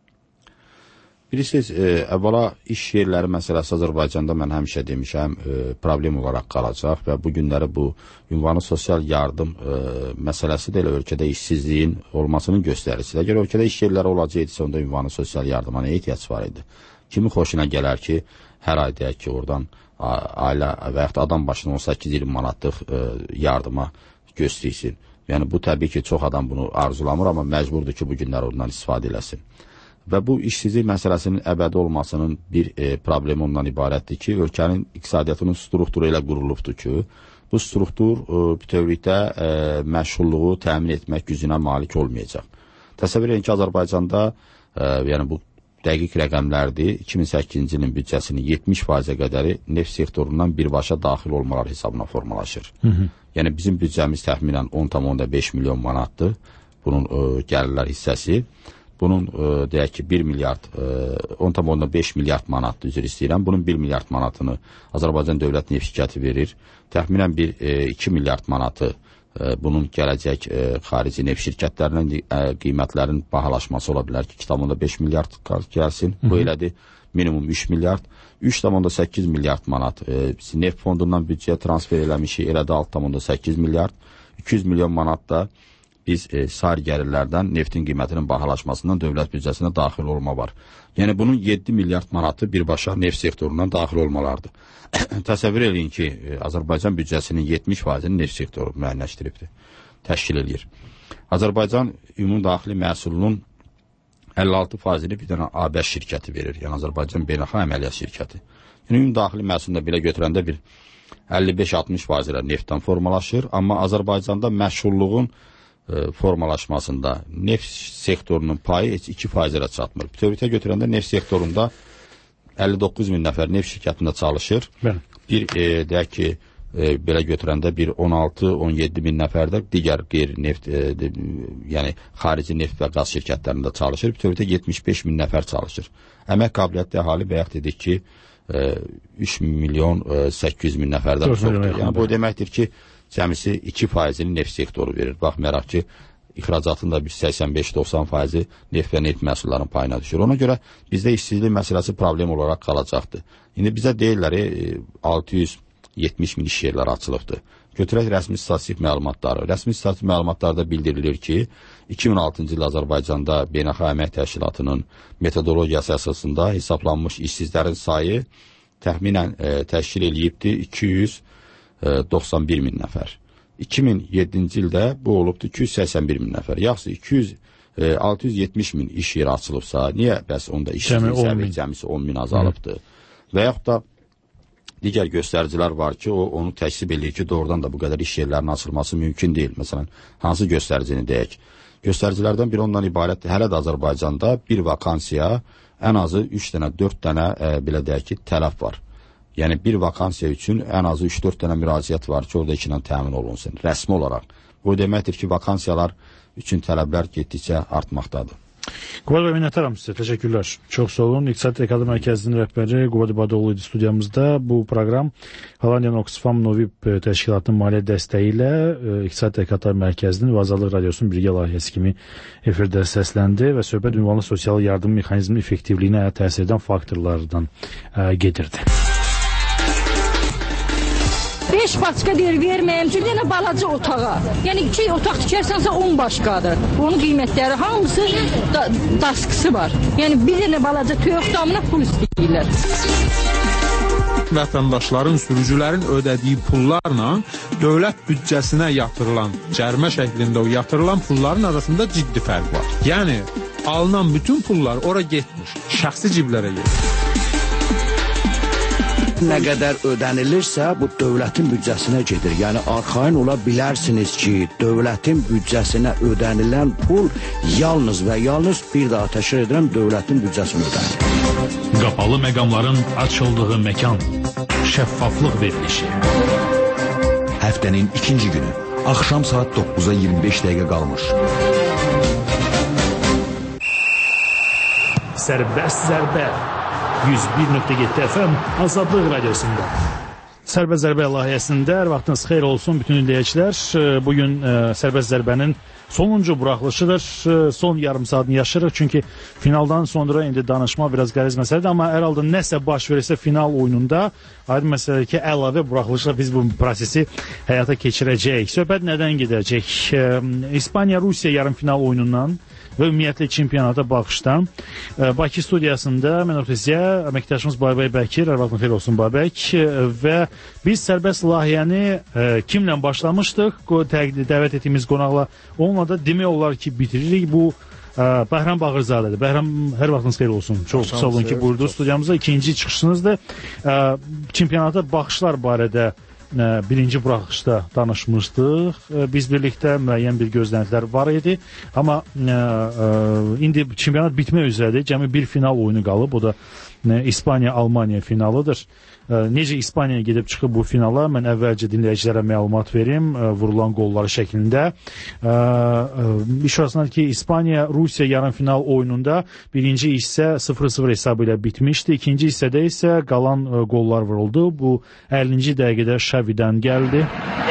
J: Bilirsiniz, əvvəla iş yerləri məsələsi Azərbaycanda mən həmişə demişəm problem olaraq qalacaq və bu günləri bu ünvanı sosial yardım məsələsi də elə ölkədə işsizliyin olmasının göstəricisidir. Əgər ölkədə iş yerləri olacaqsa, onda ünvanı sosial yardıma nə ehtiyac var idi? Kimin xoşuna gələr ki, hər ay deyək ki, oradan ailə və yaxud adam başına 18-20 manatlıq yardıma göstərsin. Yəni bu təbii ki, çox adam bunu arzulamır, amma məcburdur ki, bu günlər ondan istifadə eləsin. Və bu işsizlik məsələsinin əbədi olmasının bir problemi ondan ibarətdir ki, ölkənin iqtisadiyyatının strukturu elə qurulubdur ki, bu struktur bütövlükdə məşğulluğu təmin etmək gücünə malik olmayacaq. Təsəvvür edin ki, Azərbaycanda, yəni bu dəqiq rəqəmlərdir, 2008-ci ilin büdcəsinin 70% qədəri neft sektorundan birbaşa daxil olmalar hesabına formalaşır. Yəni bizim büdcəmiz təxminən 10,5 milyon manatdır, bunun gəlirlər hissəsi. Bunun deyək ki 1 milyard 10,5 milyard manatdır, üzr istəyirəm. Bunun 1 milyard manatını Azərbaycan Dövlət Neft Şirkəti verir. Təxminən 2 milyard manatı bunun gələcək xarici neft şirkətlərinin qiymətlərin bahalaşması ola bilər ki, 2,5 milyard gəlsin. Bu elədir minimum 3 milyard. 3,8 milyard manat neft fondundan büdcəyə transfer eləmişik, elədə 6,8 milyard. 200 milyon manat da biz sair gəlirlərdən neftin qiymətinin bahalaşmasından dövlət büdcəsinə daxil olma var. Yəni bunun 7 milyard manatı birbaşa neft sektorundan daxil olmalardır. Təsəvvür edin ki, Azərbaycan büdcəsinin 70%-ni neft sektoru müəyyənləşdiribdir, təşkil edir. Azərbaycan ümumi daxili məhsulunun 56%-ni bir dənə ABŞ şirkəti verir, yəni Azərbaycan Beynəlxalq Əməliyyat şirkəti. Yəni ümumi daxili məhsulunda belə götürəndə bir 55-60% neftdən formalaşır, amma Azərbaycanda məşğulluğun formalaşmasında neft sektorunun payı 2%-ə çatmır. Bütövlükdə götürəndə neft sektorunda 59 min nəfər neft şirkətində çalışır. Bir deyək ki belə götürəndə bir 16-17 min nəfər də digər qeyri-neft, yəni xarici neft və qaz şirkətlərində çalışır. Bütövlükdə 75 min nəfər çalışır. Əmək qabiliyyətli əhali bayaq dedik ki, 3 milyon 800 min nəfərdən çoxdur. Yəni bu deməkdir ki, cəmisi 2%-ni neft sektoru verir. Baxmayaraq ki, ixracatın da 85-90% neft və neft məhsullarının payına düşür. Ona görə bizdə işsizlik məsələsi problem olaraq qalacaqdır. İndi bizə deyirlər 670 min iş yerləri açılıbdır. Götürək rəsmi statistik məlumatları. Rəsmi statistik məlumatlarda bildirilir ki, 2006-cı il Azərbaycanda Beynəlxalq Əmək Təşkilatının metodologiyası əsasında hesablanmış işsizlərin sayı təxminən təşkil eləyibdi 291 min nəfər. 2007-ci ildə bu olubdu 281 min nəfər. Yaxşı 670 min iş yeri açılıbsa, niyə bəs onda işsizlik səviyyəsi cəmisi 10 min azalıbdır? Və yaxud da digər göstəricilər var ki, onu təksib edir ki, doğrudan da bu qədər iş yerlərinin açılması mümkün deyil. Məsələn, hansı göstəricini deyək? Göstəricilərdən biri ondan ibarətdir. Hələ də Azərbaycanda bir vakansiya ən azı 3 dənə, 4 dənə belə deyək ki, tələb var. Yəni bir vakansiya üçün ən azı 3-4 dənə müraciət var ki, orada işlə təmin olunsun, rəsmi olaraq. Bu deməkdir ki, vakansiyalar üçün tələblər getdikcə artmaqdadır.
G: Qubad bəy, minnətdaram sizə. Təşəkkürlər. Çox sağ olun. İqtisadi Təhqiqat Mərkəzinin rəhbəri Qubad İbadoğlu idi studiyamızda. Bu proqram Hollandiyanın Oxfam Novib təşkilatının maliyyə dəstəyi ilə İqtisadi Təhqiqatlar Mərkəzinin və Azadlıq Radiosunun birgə layihəsi kimi efirdə səsləndi və söhbət ünvanlı sosial yardım mexanizminin effektivliyinə təsir edən faktorlardan gedirdi.
K: 5 başqa deyir, verməyəm ki, yenə balaca otağa. Yəni 2 otaq tikərsənsə 10 başqadır. Onun qiymətləri hamısı daskısı var. Yəni bir dənə balaca toyuq damına pul istəyirlər.
L: Vətəndaşların, sürücülərin ödədiyi pullarla dövlət büdcəsinə yatırılan, cərimə şəklində o yatırılan pulların arasında ciddi fərq var. Yəni alınan bütün pullar ora getmir, şəxsi ciblərə gedir.
M: Nə qədər ödənilirsə, bu dövlətin büdcəsinə gedir. Yəni, arxain ola bilərsiniz ki, dövlətin büdcəsinə ödənilən pul yalnız və yalnız bir daha təşkil edirəm dövlətin büdcəsinə ödənilir.
G: Qapalı məqamların açıldığı məkan, şəffaflıq verilişi.
H: Həftənin ikinci günü, axşam saat 9-a 25 dəqiqə qalmış.
G: Sərbəst zərbə. 101.7 FM Azadlıq Radiosunda. Sərbəst zərbə layihəsində hər vaxtınız xeyir olsun bütün dinləyicilər. Bugün sərbəst zərbənin sonuncu buraxılışıdır. Son yarım saatını yaşırıq. Çünki finaldan sonra indi danışma biraz qəliz məsələdir. Amma hər halda nəsə baş verirsə final oyununda aydın məsələdir ki, əlavə buraxılışla biz bu prosesi həyata keçirəcəyik. Söhbət nədən gedəcək? İspaniya-Rusiya yarım final oyunundan və ümumiyyətlə çempionata baxışdan Bakı studiyasında mən ortaya əməkdaşımız Baybək Bəkir, hər vaxtın xeyir olsun Baybək, və biz sərbəst layihəni kimlə başlamışdıq? Dəvət etdiyimiz qonaqla, onunla da demək olar ki, bitiririk. Bu Bəhram Bağırzadədir. Bəhram, hər vaxtınız xeyir olsun. Çox sağ olun ki, buyurdu studiyamıza. İkinci çıxışınızdır. Çempionata baxışlar barədə birinci buraxışda danışmışdıq. Biz birlikdə müəyyən bir gözləntilər var idi. Amma indi çempionat bitmək üzrədir. Cəmi bir final oyunu qalıb. O da İspaniya-Almaniya finalıdır. Necə İspaniyaya gedib çıxıb bu finala, mən əvvəlcə dinləyicilərə məlumat verim, vurulan qolları şəklində. İş arasındadır ki, İspaniya-Rusiya yarım final oyununda birinci hissə 0-0 hesabı ilə bitmişdi. İkinci hissədə isə qalan qollar vuruldu. Bu 50-ci dəqiqədə Xavidən gəldi.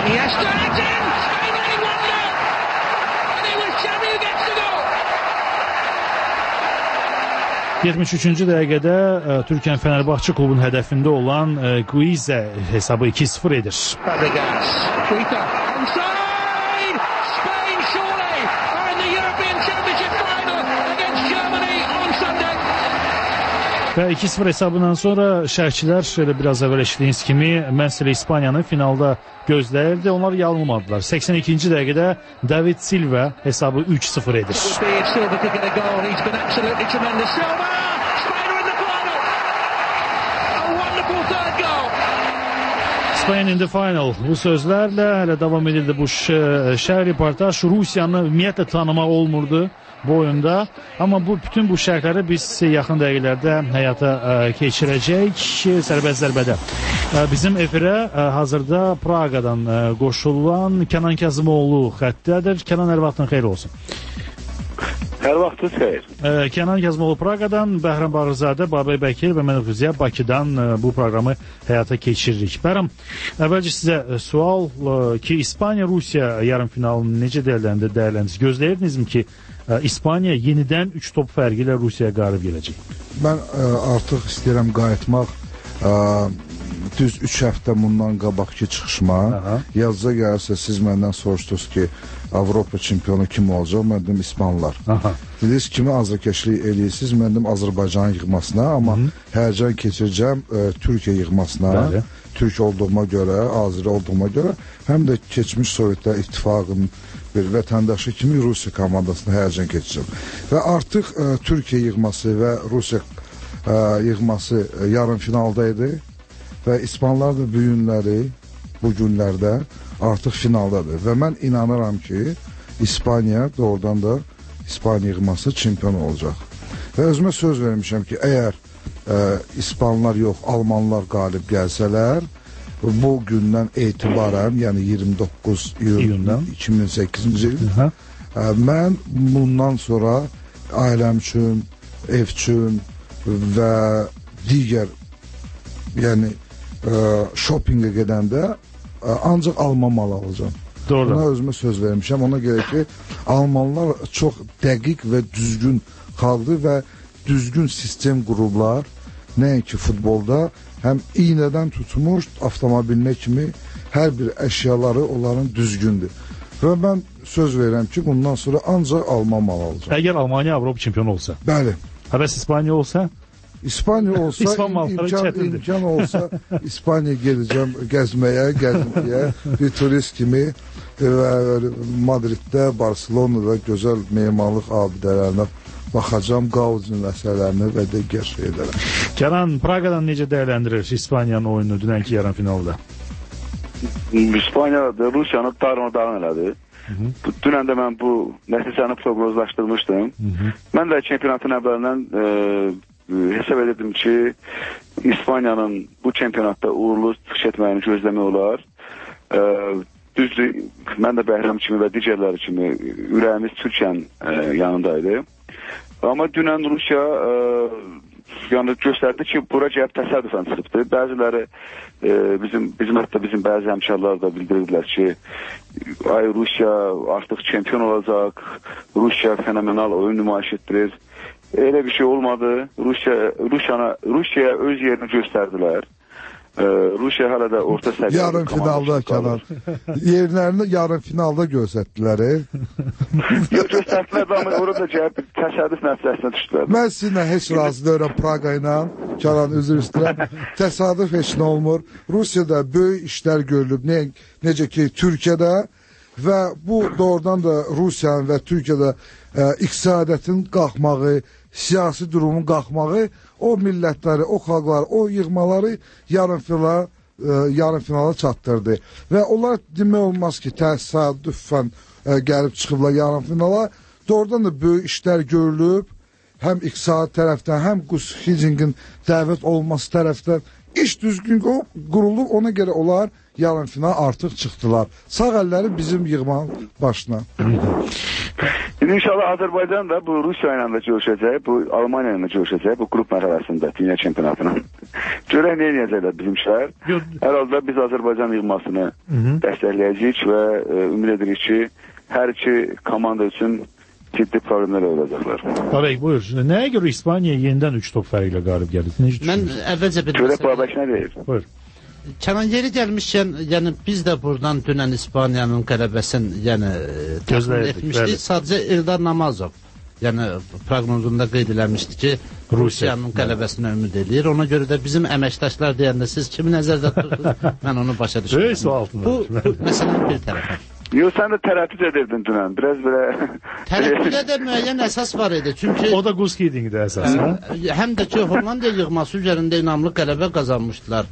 G: 73-cü dəqiqədə Türkiyə Fənərbağçı klubunun hədəfində olan Guiza hesabı 2-0 edir. Və 2-0 hesabından sonra şərhçilər elə biraz əvvəl eşitdiyiniz kimi məhz İspaniyanı finalda gözləyirdi. Onlar yanılmadılar. 82-ci dəqiqədə David Silva hesabı 3-0 edir. Spain in the final. Bu sözlərlə hələ davam edirdi bu şərh reportaj. Rusiyanı ümumiyyətlə tanımaq olmurdu bu oyunda. Amma bütün bu şərhləri biz yaxın dəqiqələrdə həyata keçirəcəyik sərbəst zərbədə. Bizim efirə hazırda Praqadan qoşulan Kənan Kazımoğlu xəttədir. Kənan, hər vaxtın xeyir olsun.
N: Hər vaxtınız xeyir.
G: Kənan Kazımoğlu Praqadan, Bəhram Bağırzadə, Babək Bəkir və mən Füziyə Bakıdan bu proqramı həyata keçiririk. Bəhram, əvvəlcə sizə sual ki, İspaniya-Rusiya yarımfinalını necə dəyərləndiniz? Gözləyirdinizmi ki, İspaniya yenidən 3 top fərqi ilə Rusiyaya qalib gələcək?
O: Mən artıq istəyirəm qayıtmaq düz 3 həftə bundan qabaqki çıxışma. Yazıca gəlirsə siz məndən soruşdunuz ki, Avropa çempionu kim olacaq? Mən dedim İspanlar. Dediniz kimi azərkeşlik eləyirsiniz? Mən dedim Azərbaycanın yığmasına, amma həyəcan keçirəcəm Türkiyə yığmasına. Türk olduğuma görə, Azeri olduğuma görə, həm də keçmiş Sovetlər İttifaqının bir vətəndaşı kimi Rusiya komandasına həyəcan keçirəcəm. Və artıq Türkiyə yığması və Rusiya yığması yarım finaldaydı. Və İspanlar da bu günlərdə artıq finaldadır. Və mən inanıram ki, İspaniya doğrudan da İspaniya yığması çempion olacaq. Və özümə söz vermişəm ki, əgər İspanlar yox, Almanlar qalib gəlsələr, bu gündən etibarən, yəni 29 iyun 2008-ci il, mən bundan sonra ailəm üçün, ev üçün və digər, yəni shoppingə gedəndə ancaq Alman malı alacağım. Buna özümə söz vermişəm. Ona görə ki, Almanlar çox dəqiq və düzgün xalqdır və düzgün sistem qurublar. Nəinki futbolda, həm iynədən tutmuş avtomobilinə kimi hər bir əşyaları onların düzgündür. Və mən söz verirəm ki, bundan sonra ancaq Alman malı alacağım.
G: Əgər Almanya Avropa çempionu olsa?
O: Bəli.
G: Həbəs İspaniya olsa?
O: İspaniya olsa, imkan olsa İspaniya gedəcəm gəzməyə, bir turist kimi və Madriddə, Barcelonada gözəl memarlıq abidələrinə baxacam, Gaudinin əsərlərinə və digər şeylərə.
G: Kənan, Praqadan necə dəyərləndirir İspaniyanın oyunu dünənki yarım finalda?
N: İspaniya Rusiyanı darmadağın elədi. Dünən də mən bu nəticəni proqnozlaşdırmışdım. Mən də çempionatın əvvəlindən hesab edirdim ki, İspaniyanın bu çempionatda uğurlu çıxış etməyini gözləmək olar. Düzdür, mən də Bəhram kimi və digərləri kimi ürəyimiz Türkiyənin yanındaydı. Amma dünən Rusiya yəni göstərdi ki, bura gəlib təsadüfən çıxıbdır. Bəziləri bizim bəzi həmkarlar da bildirdilər ki, ay Rusiya artıq çempion olacaq, Rusiya fenomenal oyun nümayiş etdirir. Elə bir şey olmadı. Rusiyaya öz yerini göstərdilər. Rusiya hələ də orta səviyyədə
O: yarım finalda Kənan. Yerlərini yarım finalda göstərdilər.
N: Yox, göstərdilər, amma orada gəlib təsadüf nəticəsinə düşdülər.
O: Mən sizinlə heç razı deyirəm Praqa ilə. Kənan, üzr istəyirəm. Təsadüf heç nə olmur. Rusiyada böyük işlər görülüb. Necə ki, Türkiyədə və bu doğrudan da Rusiyanın və Türkiyədə iqtisadiyyatın qalxmağı, siyasi durumun qalxmağı o millətləri, o xalqları, o yığmaları yarım finala çatdırdı. Və onlar demək olmaz ki, təsadüfən gəlib çıxıblar yarım finala. Doğrudan da böyük işlər görülüb, həm iqtisadi tərəfdən, həm Gus Hiddleston dəvət olması tərəfdən iş düzgün qurulub, ona görə onlar yarım final artıq çıxdılar. Sağ əlləri bizim yığmanın başına.
N: İnşallah Azərbaycan da bu Rusiya ilə də görüşəcək, bu Almaniya ilə də görüşəcək, bu qrup mərhələsində dünya çempionatına. Görək nə edəcəklər bizimkilər. Hər halda biz Azərbaycan yığmasını dəstəkləyəcəyik və ümid edirik ki, hər iki komanda üçün ciddi problemlər olacaqlar.
G: Babək, buyur. Nəyə görə İspaniya yenidən 3 top fərqi ilə qalib gəldi?
P: Mən əvvəlcə bir
N: görək Babək nə deyir?
G: Buyur.
P: Kənan, yeri gəlmişkən, yəni biz də buradan dünən İspaniyanın qələbəsini təxmin etmişdik. Sadəcə Eldar Namazov proqnozunda qeyd eləmişdi ki, Rusiyanın qələbəsinə ümid edir. Ona görə də bizim əməkdaşlar deyəndə siz kimi nəzərdə tutursunuz, mən onu başa düşürəm. Bu məsələnin bir tərəfi.
N: Yox, sən də tərəddüd edirdin dünən. Biraz belə...
P: Tərəddüdə də müəyyən əsas var idi. Çünki...
G: O da Gus Hiddleston əsas.
P: Həm də ki, Hollandiya yığması üzərində inamlı qələbə qazanmışdılar.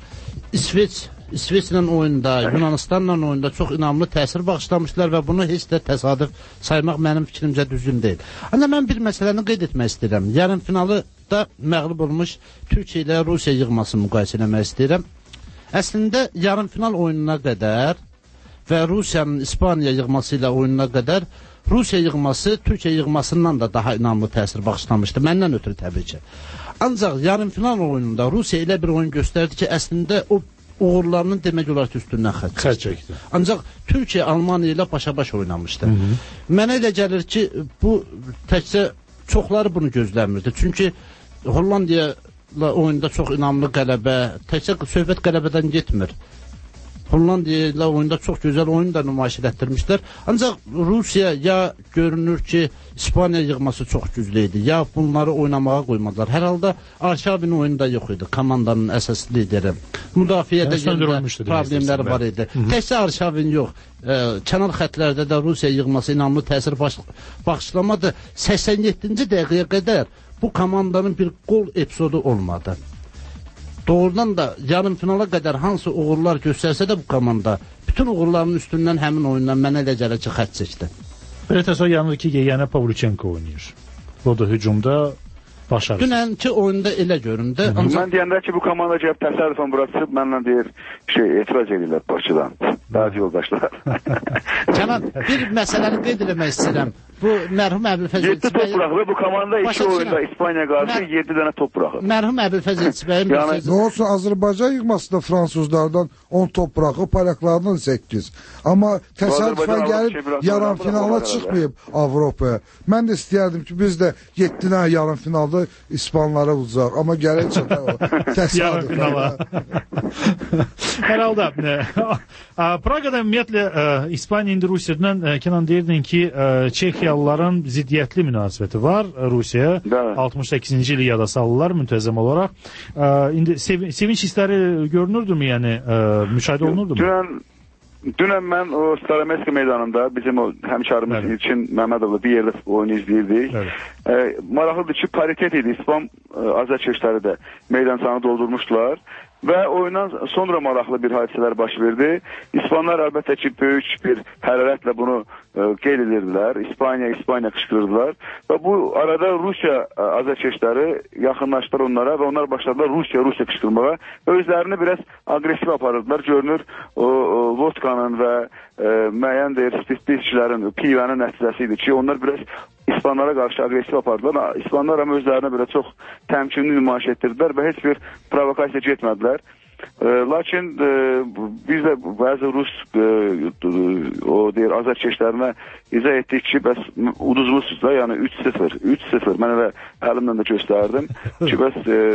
P: İsveçlə oyunda, Yunanistanla oyunda çox inamlı təsir bağışlamışlar və bunu heç də təsadüf saymaq mənim fikrimcə düzgün deyil. Ancaq mən bir məsələni qeyd etmək istəyirəm. Yarım finalı da məğlub olmuş Türkiyə ilə Rusiya yığmasını müqayisə eləmək istəyirəm. Əslində yarımfinal oyununa qədər və Rusiyanın İspaniya yığması ilə oyununa qədər Rusiya yığması Türkiyə yığmasından da daha inamlı təsir bağışlamışdı. Məndən ötürü təbii ki. Ancaq yarımfinal oyununda Rusiya elə bir oyun göstərdi ki, əslində o uğurlarının demək olar ki, üstündən xətt çəkdi. Ancaq Türkiyə Almaniya ilə başa-baş oynamışdı. Mənə elə gəlir ki, bu təkcə çoxları bunu gözləmirdi. Çünki Hollandiya ilə oyunda çox inamlı qələbə, təkcə söhbət qələbədən getmir. Hollandiya ilə oyunda çox gözəl oyun da nümayiş etdirmişlər. Ancaq Rusiya ya görünür ki, İspaniya yığması çox güclü idi, ya bunları oynamağa qoymadılar. Hər halda Arşavinin oyunda yox idi, komandanın əsas lideri. Müdafiədə problemləri var idi. Təkcə Arşavin yox, kənar xətlərdə də Rusiya yığması inamlı təsir bağışlamadı. 87-ci dəqiqəyə qədər bu komandanın bir qol epizodu olmadı. Doğrudan da yarım finala qədər hansı uğurlar göstərsə də bu komanda bütün uğurların üstündən həmin oyundan mənə elə gəlir ki, xətt çəkdi.
G: Belə təsəvvür yanındakı Yeganə Pavlyuchenko oynayır. O da hücumda başarır. Dünənki
P: oyunda elə göründü.
N: Mən deyəndə ki, bu komanda gəlib təsadüfən burası mənlə deyir, etiraz edirlər Bakıdan. Bəzi yoldaşlar.
P: Cənab, bir məsələni qeyd eləmək istəyirəm. Bu mərhum Əbülfəz
N: Elçibəy 7 top buraxılır. Bu komanda 2 oyunda İspaniya qarşı 7 dənə top buraxır.
P: Mərhum Əbülfəz Elçibəyin
O: nə olsun, Azərbaycan yığmasında fransuzlardan 10 top buraxıb, polyaklardan 8. Amma təsadüfən gəlib yarım finala çıxmayıb Avropaya. Mən də istəyərdim ki, biz də 7 dənə yarım finalda İspanlara udacaq. Amma gələk çatar o təsadüfən.
G: Hər halda Praqada ümumiyyətlə İspaniya indi Rusiyadan Kenan deyirdin ki, Çexiyalıların ziddiyyətli münasibəti var Rusiyaya. 68-ci ili yada salırlar müntəzəm olaraq. İndi sevinç hissləri görünürdürmü, yəni müşahidə olunurdu?
N: Dünən mən o Staromeska meydanında bizim o həmkarımız İlçin Məmmədovla bir yerdə oyunu izləyirdik. Maraqlıdır ki, paritet idi. İspan azərkeşləri də meydançanı doldurmuşdular. Və oyundan sonra maraqlı bir hadisələr baş verdi. İspanlar əlbəttə ki, böyük bir hərarətlə bunu qeyd edirdilər. İspaniya qışqırırdılar. Və bu arada Rusiya azərkeşləri yaxınlaşdılar onlara və onlar başladılar Rusiya qışqırmağa. Özlərini biraz agresiv aparırdılar. Görünür, vodkanın və müəyyən spirtli içkilərin, pivənin nəticəsi idi ki, onlar biraz İspanlara qarşı agresiv apardılar. İspanlar amma özlərinə belə çox təmkinli nümayiş etdirdilər və heç bir provokasiya getmədilər. Lakin biz də bəzi Rus azərkeşlərinə izah etdik ki, bəs uduzmuşsunuz da, yəni 3-0. Mən elə əlimlə də göstərdim ki, bəs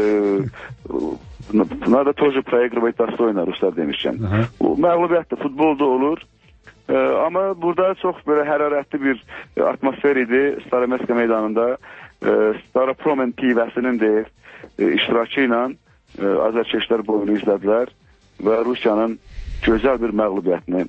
N: bunlar da тоже проигрывать достойно, ruslar demişkən. Məğlubiyyət də futbolda olur. Amma burada çox belə hərarətli bir atmosfer idi Staromeska meydanında. Staropromen pivəsinin də iştirakı ilə azərkeşlər bu oyunu izlədilər və Rusiyanın gözəl bir məğlubiyyətini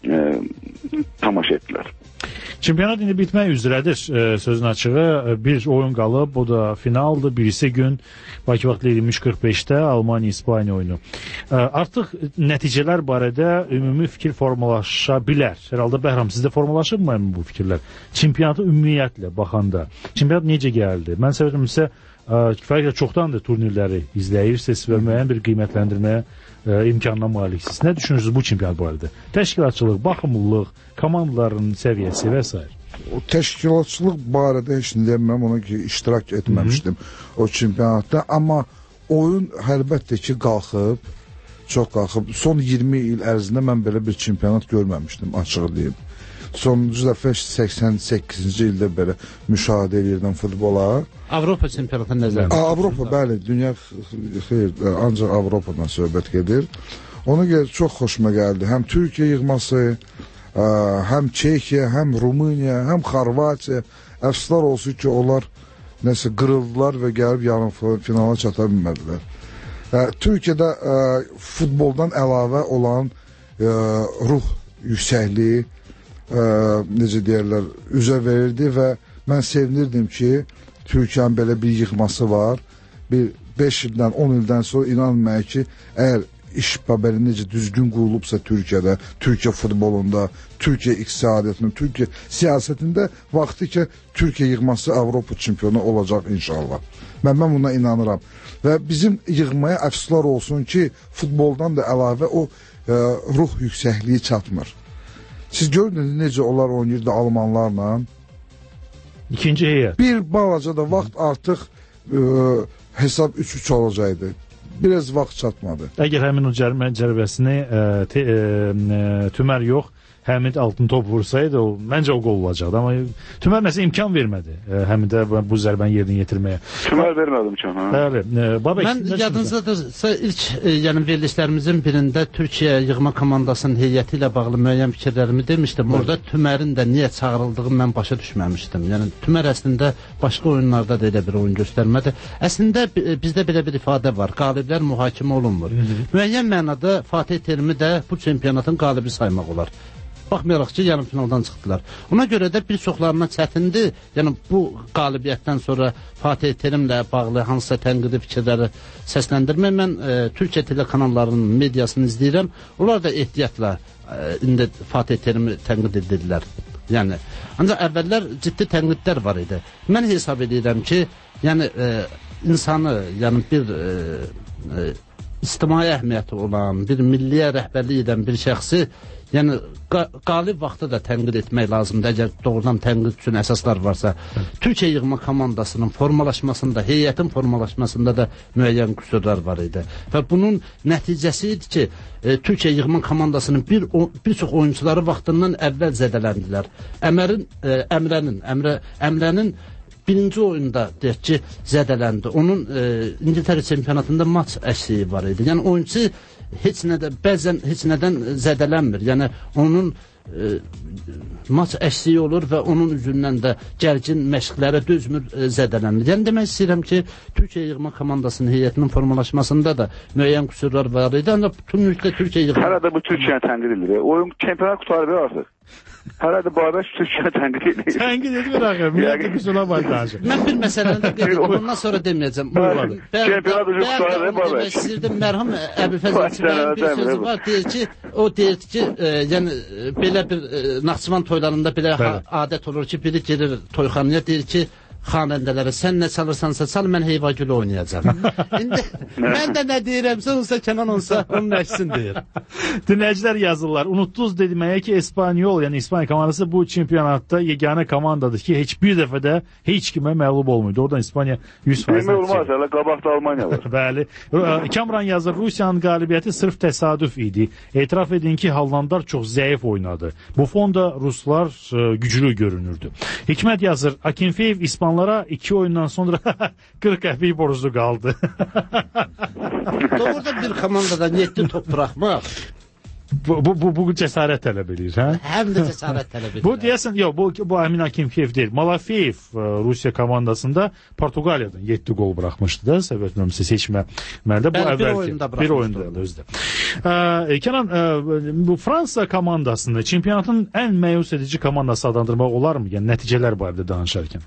N: tamaşa etdilər.
G: Çempionat indi bitmək üzrədir, sözün açığı. Bir oyun qalıb, o da finaldır. Birisi gün Bakı vaxtı 23:45-də Almaniya-İspaniya oyunu. Artıq nəticələr barədə ümumi fikir formalaşa bilər. Hər halda Bəhram, sizdə formalaşırmı bu fikirlər? Çempionatı ümumiyyətlə baxanda. Çempionat necə gəldi? Mən səbəbimsə kifayət çoxdandır turnirləri izləyirsiniz və müəyyən bir qiymətləndirməyə imkanına maliksiniz. Nə düşünürsünüz bu çempionat barədə? Təşkilatçılıq, baxımlılıq, komandaların səviyyəsi və s.
O: O təşkilatçılıq barədə heç nə deməm, ona ki, iştirak etməmişdim o çempionatda. Amma oyun əlbəttə ki, qalxıb, çox qalxıb. Son 20 il ərzində mən belə bir çempionat görməmişdim, açıq deyim. Sonuncu dəfə 88-ci ildə belə müşahidə edirdim futbola.
P: Avropa çempionatı nəzərdə?
O: Avropa, bəli, dünya xeyr, ancaq Avropadan söhbət gedir. Ona görə çox xoşuma gəldi. Həm Türkiyə yığması, həm Çexiya, həm Rumıniya, həm Xorvatiya. Əfsuslar olsun ki, onlar nəsə qırıldılar və gəlib yarım finala çata bilmədilər. Türkiyədə futboldan əlavə olan ruh yüksəkliyi, necə deyərlər, üzə verirdi və mən sevinirdim ki, Türkiyənin belə bir yığması var. Bir 5 ildən, 10 ildən sonra inanmayın ki, əgər iş bəbəli necə düzgün qurulubsa Türkiyədə, Türkiyə futbolunda, Türkiyə iqtisadiyyatında, Türkiyə siyasətində vaxtı ki, Türkiyə yığması Avropa çempionu olacaq inşallah. Mən buna inanıram. Və bizim yığmaya əfsuslar olsun ki, futboldan da əlavə o ruh yüksəkliyi çatmır. Siz gördünüz necə onlar oynayırdı Almanlarla?
G: İkinci heyət.
O: Bir balaca da vaxt artıq hesab 3-3 olacaqdı. Biraz vaxt çatmadı.
G: Əgər həmin o cərbəsini Tümer yox, Həmid altın top vursaydı, məncə o qol olacaqdı. Amma Tümer nəsə imkan vermədi Həmidə bu zərbəni yerinə yetirməyə.
N: Tümer vermədi imkan.
G: Bəli.
P: Mən yadınızdadırsa ilk verilişlərimizin birində Türkiyə yığma komandasının heyəti ilə bağlı müəyyən fikirlərimi demişdim. Orada Tümerin də niyə çağırıldığını mən başa düşməmişdim. Yəni Tümer əslində başqa oyunlarda da elə bir oyun göstərmədi. Əslində bizdə belə bir ifadə var. Qaliblər mühakimə olunmur. Müəyyən mənada Fatih Terimi də bu çempionatın qalibi saymaq olar. Baxmayaraq ki, yarım finaldan çıxdılar. Ona görə də bir çoxlarına çətindir. Yəni bu qalibiyyətdən sonra Fatih Terimlə bağlı hansısa tənqidi fikirləri səsləndirmək. Mən Türkiyə telekanallarının mediasını izləyirəm. Onlar da ehtiyatla indi Fatih Terimi tənqid edirlər. Yəni ancaq əvvəllər ciddi tənqidlər var idi. Mən hesab edirəm ki, yəni insanı, yəni bir ictimai əhəmiyyəti olan, bir milliyə rəhbərlik edən bir şəxsi, yəni qalib vaxtı da tənqid etmək lazımdır. Əgər doğrudan tənqid üçün əsaslar varsa, Türkiyə yığma komandasının formalaşmasında, heyətin formalaşmasında da müəyyən qüsurlar var idi. Və bunun nəticəsi idi ki, Türkiyə yığma komandasının bir çox oyuncuları vaxtından əvvəl zədələndilər. Əmrənin birinci oyunda deyək ki, zədələndi. Onun İngiltərə çempionatında maç əksiyi var idi. Yəni oyuncu bəzən heç nədən zədələnmir. Yəni onun maç əksiyi olur və onun üzündən də gərgin məşqlərə dözmür, zədələnir. Yəni demək istəyirəm ki, Türkiyə yığma komandasının heyətinin formalaşmasında da müəyyən qüsurlar var idi. Ancaq bütünlükdə Türkiyə yığma...
N: Hələ də bu Türkiyəni tənqid edilir. Oyun çempionat qutarı artıq. Hələ də Babək Türkiyəni tənqid edir.
G: Tənqid edir axı. Müəyyən qüsurlar var danışır.
P: Mən bir məsələni də qeyd edim. Ondan sonra deməyəcəm.
N: Çempionat ucu qutarı Babək.
P: Demək istəyirdim. Mərhum Əbülfəz Əlçibəyin bir sözü var. Deyir ki, yəni belə bir Naxçıvan toylarında belə adət olur ki, biri gelir toyxanaya deyir ki, xanəndələrə sən nə çalırsansa çal, mən Heyvagülü oynayacağam. İndi mən də nə deyirəmsə olsa Kənan olsa onun əksin deyir.
G: Dinləyicilər yazırlar. Unutdunuz deməyə ki, İspanyol, yəni İspanya komandası bu çempionatda yeganə komandadır ki, heç bir dəfə də heç kimə məğlub olmuydu. Oradan İspanya 100%.
N: Demək olmaz, hələ qabaqda Almaniya var.
G: Bəli. Kamran yazır, Rusiyanın qalibiyyəti sırf təsadüf idi. Etiraf edin ki, Hollandlar çox zəif oynadı. Bu fonda Ruslar güclü görünürdü. Hikmət yazır, Akinfeyev İspanlara 2 oyundan sonra 40 qəpik borclu qaldı.
P: Doğrudan bir komandadan 7 top buraxmaq
G: Bu cəsarət tələb edir, hə?
P: Həm də cəsarət tələb edir.
G: Bu deyəsən, yox, bu Əmin Akimfiyev deyil. Malafeyev Rusiya komandasında Portuqaliyadan 7 gol buraxmışdı da, səbəb nömrəsi seçmələrdə. Bu əvvəlki bir oyunda özdə. Kenan, bu Fransa komandasında çempionatın ən məyus edici komandası adlandırmaq olar mı? Yəni nəticələr barədə danışarkən.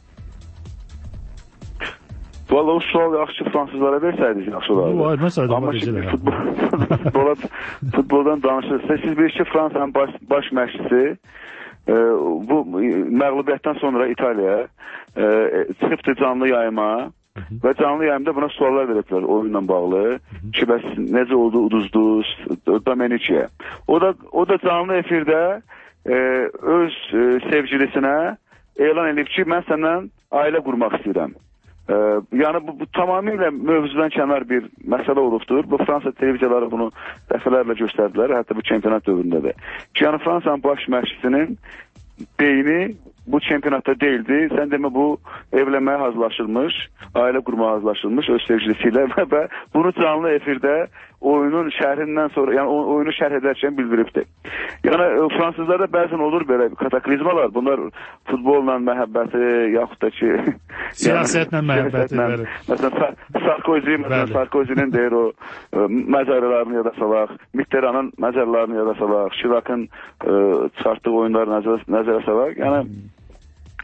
N: Valla o sual yaxşı fransızlara versəydiniz yaxşı olardı. Amma şimdi futboldan danışırsa, siz bir Fransanın baş məşqçisi bu məğlubiyyətdən sonra İtaliya çıxıbdı canlı yayıma və canlı yayımda buna suallar veriblər oyunla bağlı ki, bəs necə oldu, uduzdunuz Domeniciyə. O da canlı efirdə öz sevgilisinə elan edib ki, mən səndən ailə qurmaq istəyirəm. Yəni bu tamamilə mövzudan kənar bir məsələ olubdur. Bu Fransa televiziyaları bunu dəfələrlə göstərdilər, hətta bu çempionat dövründə də. Yəni Fransanın baş məşqçisinin beyni bu çempionatda deyildi. Sən demə bu evlənməyə hazırlaşılmış, ailə qurmağa hazırlaşılmış öz sevgilisiyle və bunu canlı efirdə oyunun şərhindən sonra, yəni oyunu şərh edərkən bildiribdi. Yəni fransızlarda bəzən olur belə kataklizmalar. Bunlar futbolla məhəbbəti yaxud da ki
G: siyasətlə məhəbbəti.
N: Məsələn Sarkozinin deyir o məzərlərini yada salaq, Mitterrandın məzərlərini yada salaq, Şirakın çıxartdığı oyunları nəzərə salaq. Yəni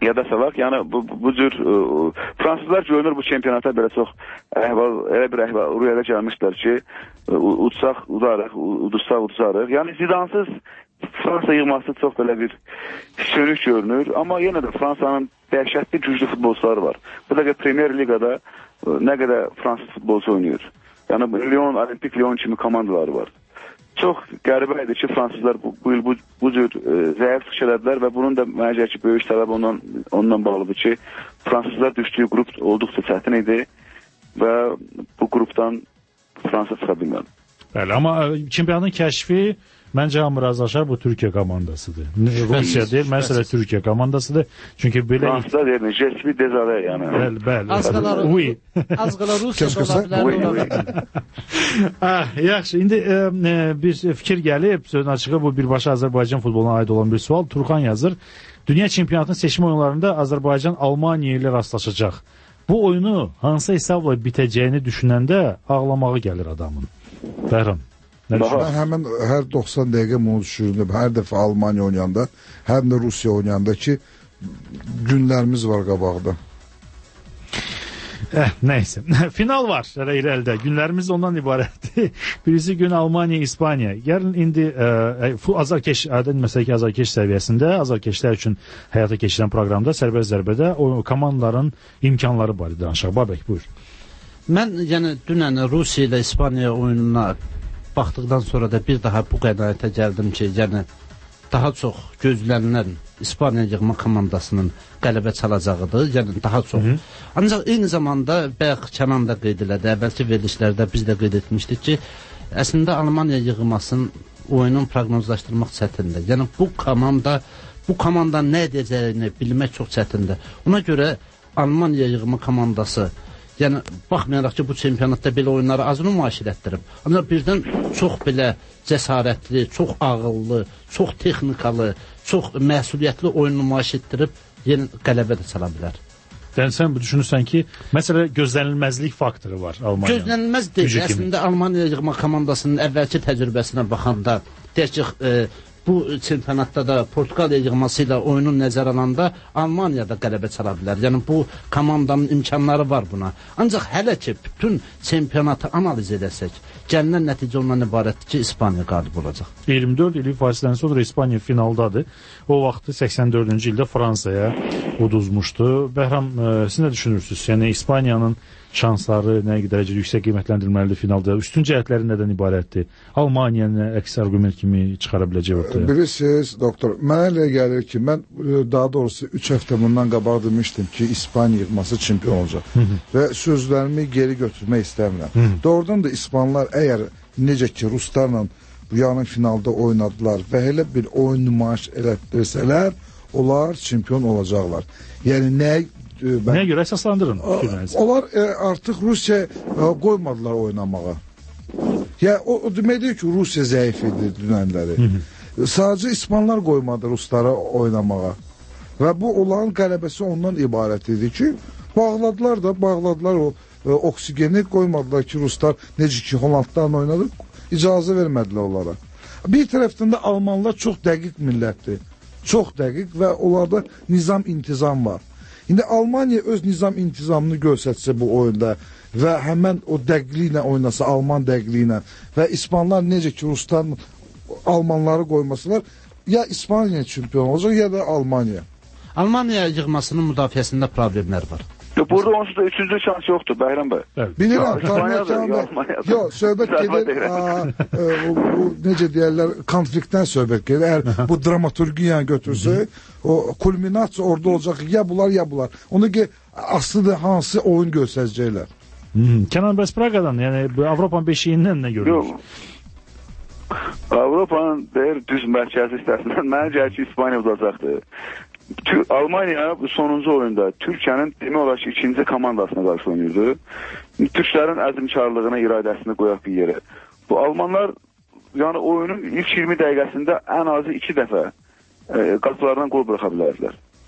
N: yada salaq. Yəni bu cür fransızlar görünür bu çempionata belə çox elə bir rüyada gəlmişlər ki, udsaq udarıq, udursaq udsarıq. Yəni Zidansız Fransa yığması çox belə bir sönük görünür. Amma yenə də Fransanın dəhşətli güclü futbolçuları var. Bu da Premier Ligada nə qədər fransız futbolçu oynayır. Yəni Lyon, Olimpik Lyon kimi komandaları var. Çox qəribə idi ki, fransızlar bu il bu cür zəif çıxış elədilər və bunun da məncə ki, böyük səbəb ondan bağlıdır ki, fransızlar düşdüyü qrup olduqca çətin idi və bu qrupdan Fransa çıxa bilmədi.
G: Bəli, amma çempionatın kəşfi məncə hamı razılaşar, bu Türkiyə komandasıdır. Rusiya deyil, məsələ Türkiyə komandasıdır. Çünki belə...
N: Fransızlar deyil, jesvi dezare yəni.
G: Bəli.
P: Az qala Rusiya ola bilər.
G: Yaxşı, indi bir fikir gəlib, sözün açığı bu birbaşa Azərbaycan futboluna aid olan bir sual. Turxan yazır, dünya çempionatının seçim oyunlarında Azərbaycan Almaniya ilə rastlaşacaq. Bu oyunu hansı hesabla bitəcəyini düşünəndə ağlamağı gəlir adamın. Bəhram.
O: Həmin hər 90 dəqiqə bunu düşünürüm. Hər dəfə Almaniya oynayanda, həm də Rusiya oynayanda ki, günlərimiz var qabaqda.
G: Neyse. Final var irəlidə. Günlərimiz ondan ibarətdir. Birisi gün Almaniya, İspaniya. Yarın indi azarkeş, məsələn ki, azarkeş səviyyəsində, azarkeşlər üçün həyata keçirilən proqramda sərbəst zərbədə o komandaların imkanları barədə danışaq. Babək, buyur.
P: Mən yəni dünən Rusiya ilə İspaniya oyununa baxdıqdan sonra da bir daha bu qənaətə gəldim ki, yəni daha çox gözlənilən İspaniya yığma komandasının qələbə çalacağıdır, yəni daha çox. Ancaq eyni zamanda bayaq Kənan da qeyd elədi, əvvəlki verilişlərdə biz də qeyd etmişdik ki, əslində Almaniya yığmasının oyunun proqnozlaşdırmaq çətindir. Yəni bu komanda nə edəcəyini bilmək çox çətindir. Ona görə Almaniya yığma komandası, yəni baxmayaraq ki, bu çempionatda belə oyunları az nümayiş etdirib. Ancaq birdən çox belə cəsarətli, çox ağıllı, çox texnikalı, çox məsuliyyətli oyun nümayiş etdirib yeni qələbə də çala bilər.
G: Yəni sən düşünürsən ki, məsələ gözlənilməzlik faktoru var Almaniyanın.
P: Gözlənilməz deyil. Əslində Almaniya yığma komandasının əvvəlki təcrübəsinə baxanda, deyək ki, bu çempionatda da Portuqaliya yığması ilə oyunu nəzər alanda Almaniyada qələbə çala bilər. Yəni bu komandanın imkanları var buna. Ancaq hələ ki bütün çempionatı analiz edəsək, gələn nəticə ondan ibarətdir ki, İspaniya qalib olacaq. 24 illik fasilədən sonra İspaniya finaldadır.
G: O vaxtı 84-cü ildə Fransaya uduzmuşdu. Bəhram, siz nə düşünürsünüz? Yəni İspaniyanın şansları nə dərəcədə yüksək qiymətləndirməlidir finalda? Üstün cəhətləri nədən ibarətdir? Almaniyanın əks arqument kimi çıxara biləcək ortaya?
O: Bilirsiniz, doktor, mənə elə gəlir ki, mən daha doğrusu 3 həftə bundan qabaq demişdim ki, İspaniya yığması çempion olacaq. Və sözlərimi geri götürmək istəmirəm. Doğrudan da İspanlar əgər necə ki Ruslarla bu yarın finalda oynadılar və elə bir oyun nümayiş elətdirsələr, onlar çempion olacaqlar. Yəni
G: nəyə görə əsaslandırın?
O: Onlar artıq Rusiya qoymadılar oynamağa. Yəni o deməkdir ki, Rusiya zəif idi dünənləri. Sadəcə İspanlar qoymadı Ruslara oynamağa. Və bu onların qələbəsi ondan ibarət idi ki, bağladılar o oksigeni, qoymadılar ki, Ruslar necə ki Hollandlarla oynadı, icazə vermədilər onlara. Bir tərəfdən də Almanlar çox dəqiq millətdir. Çox dəqiq və onlarda nizam-intizam var. İndi Almaniya öz nizam-intizamını göstərsə bu oyunda və həmən o dəqiqliyi ilə oynasa, Alman dəqiqliyi ilə və İspanlar necə ki Ruslar Almanları qoymasalar, ya İspaniya çempion olacaq, ya da Almaniya.
P: Almaniya yığmasının müdafiəsində problemlər var.
N: Burada onsuz da üçüncü şans yoxdur, Bəhram bəy.
O: Bilirəm, söhbət gedir, necə deyərlər, konfliktdən söhbət gedir. Əgər bu dramaturgiyanı götürsə, o kulminasiya orada olacaq, ya bunlar. Onu ki, aslında hansı oyun göstərəcəklər.
G: Kənan, bəs Praqadan, yəni Avropanın beşiyindən nə görürüz?
N: Avropanın düz mərkəzi istəsindən mənə gəlir ki, İspaniya udacaqdır. Almaniya bu sonuncu oyunda Türkiyənin demək olar ki, ikinci komandasına qarşı oynayırdı. Türklərin əzmkarlığına, iradəsini qoyaq bir yerə. Bu Almanlar yəni oyunun ilk 20 dəqiqəsində ən azı 2 dəfə qapılardan qol buraxa bilərdilər.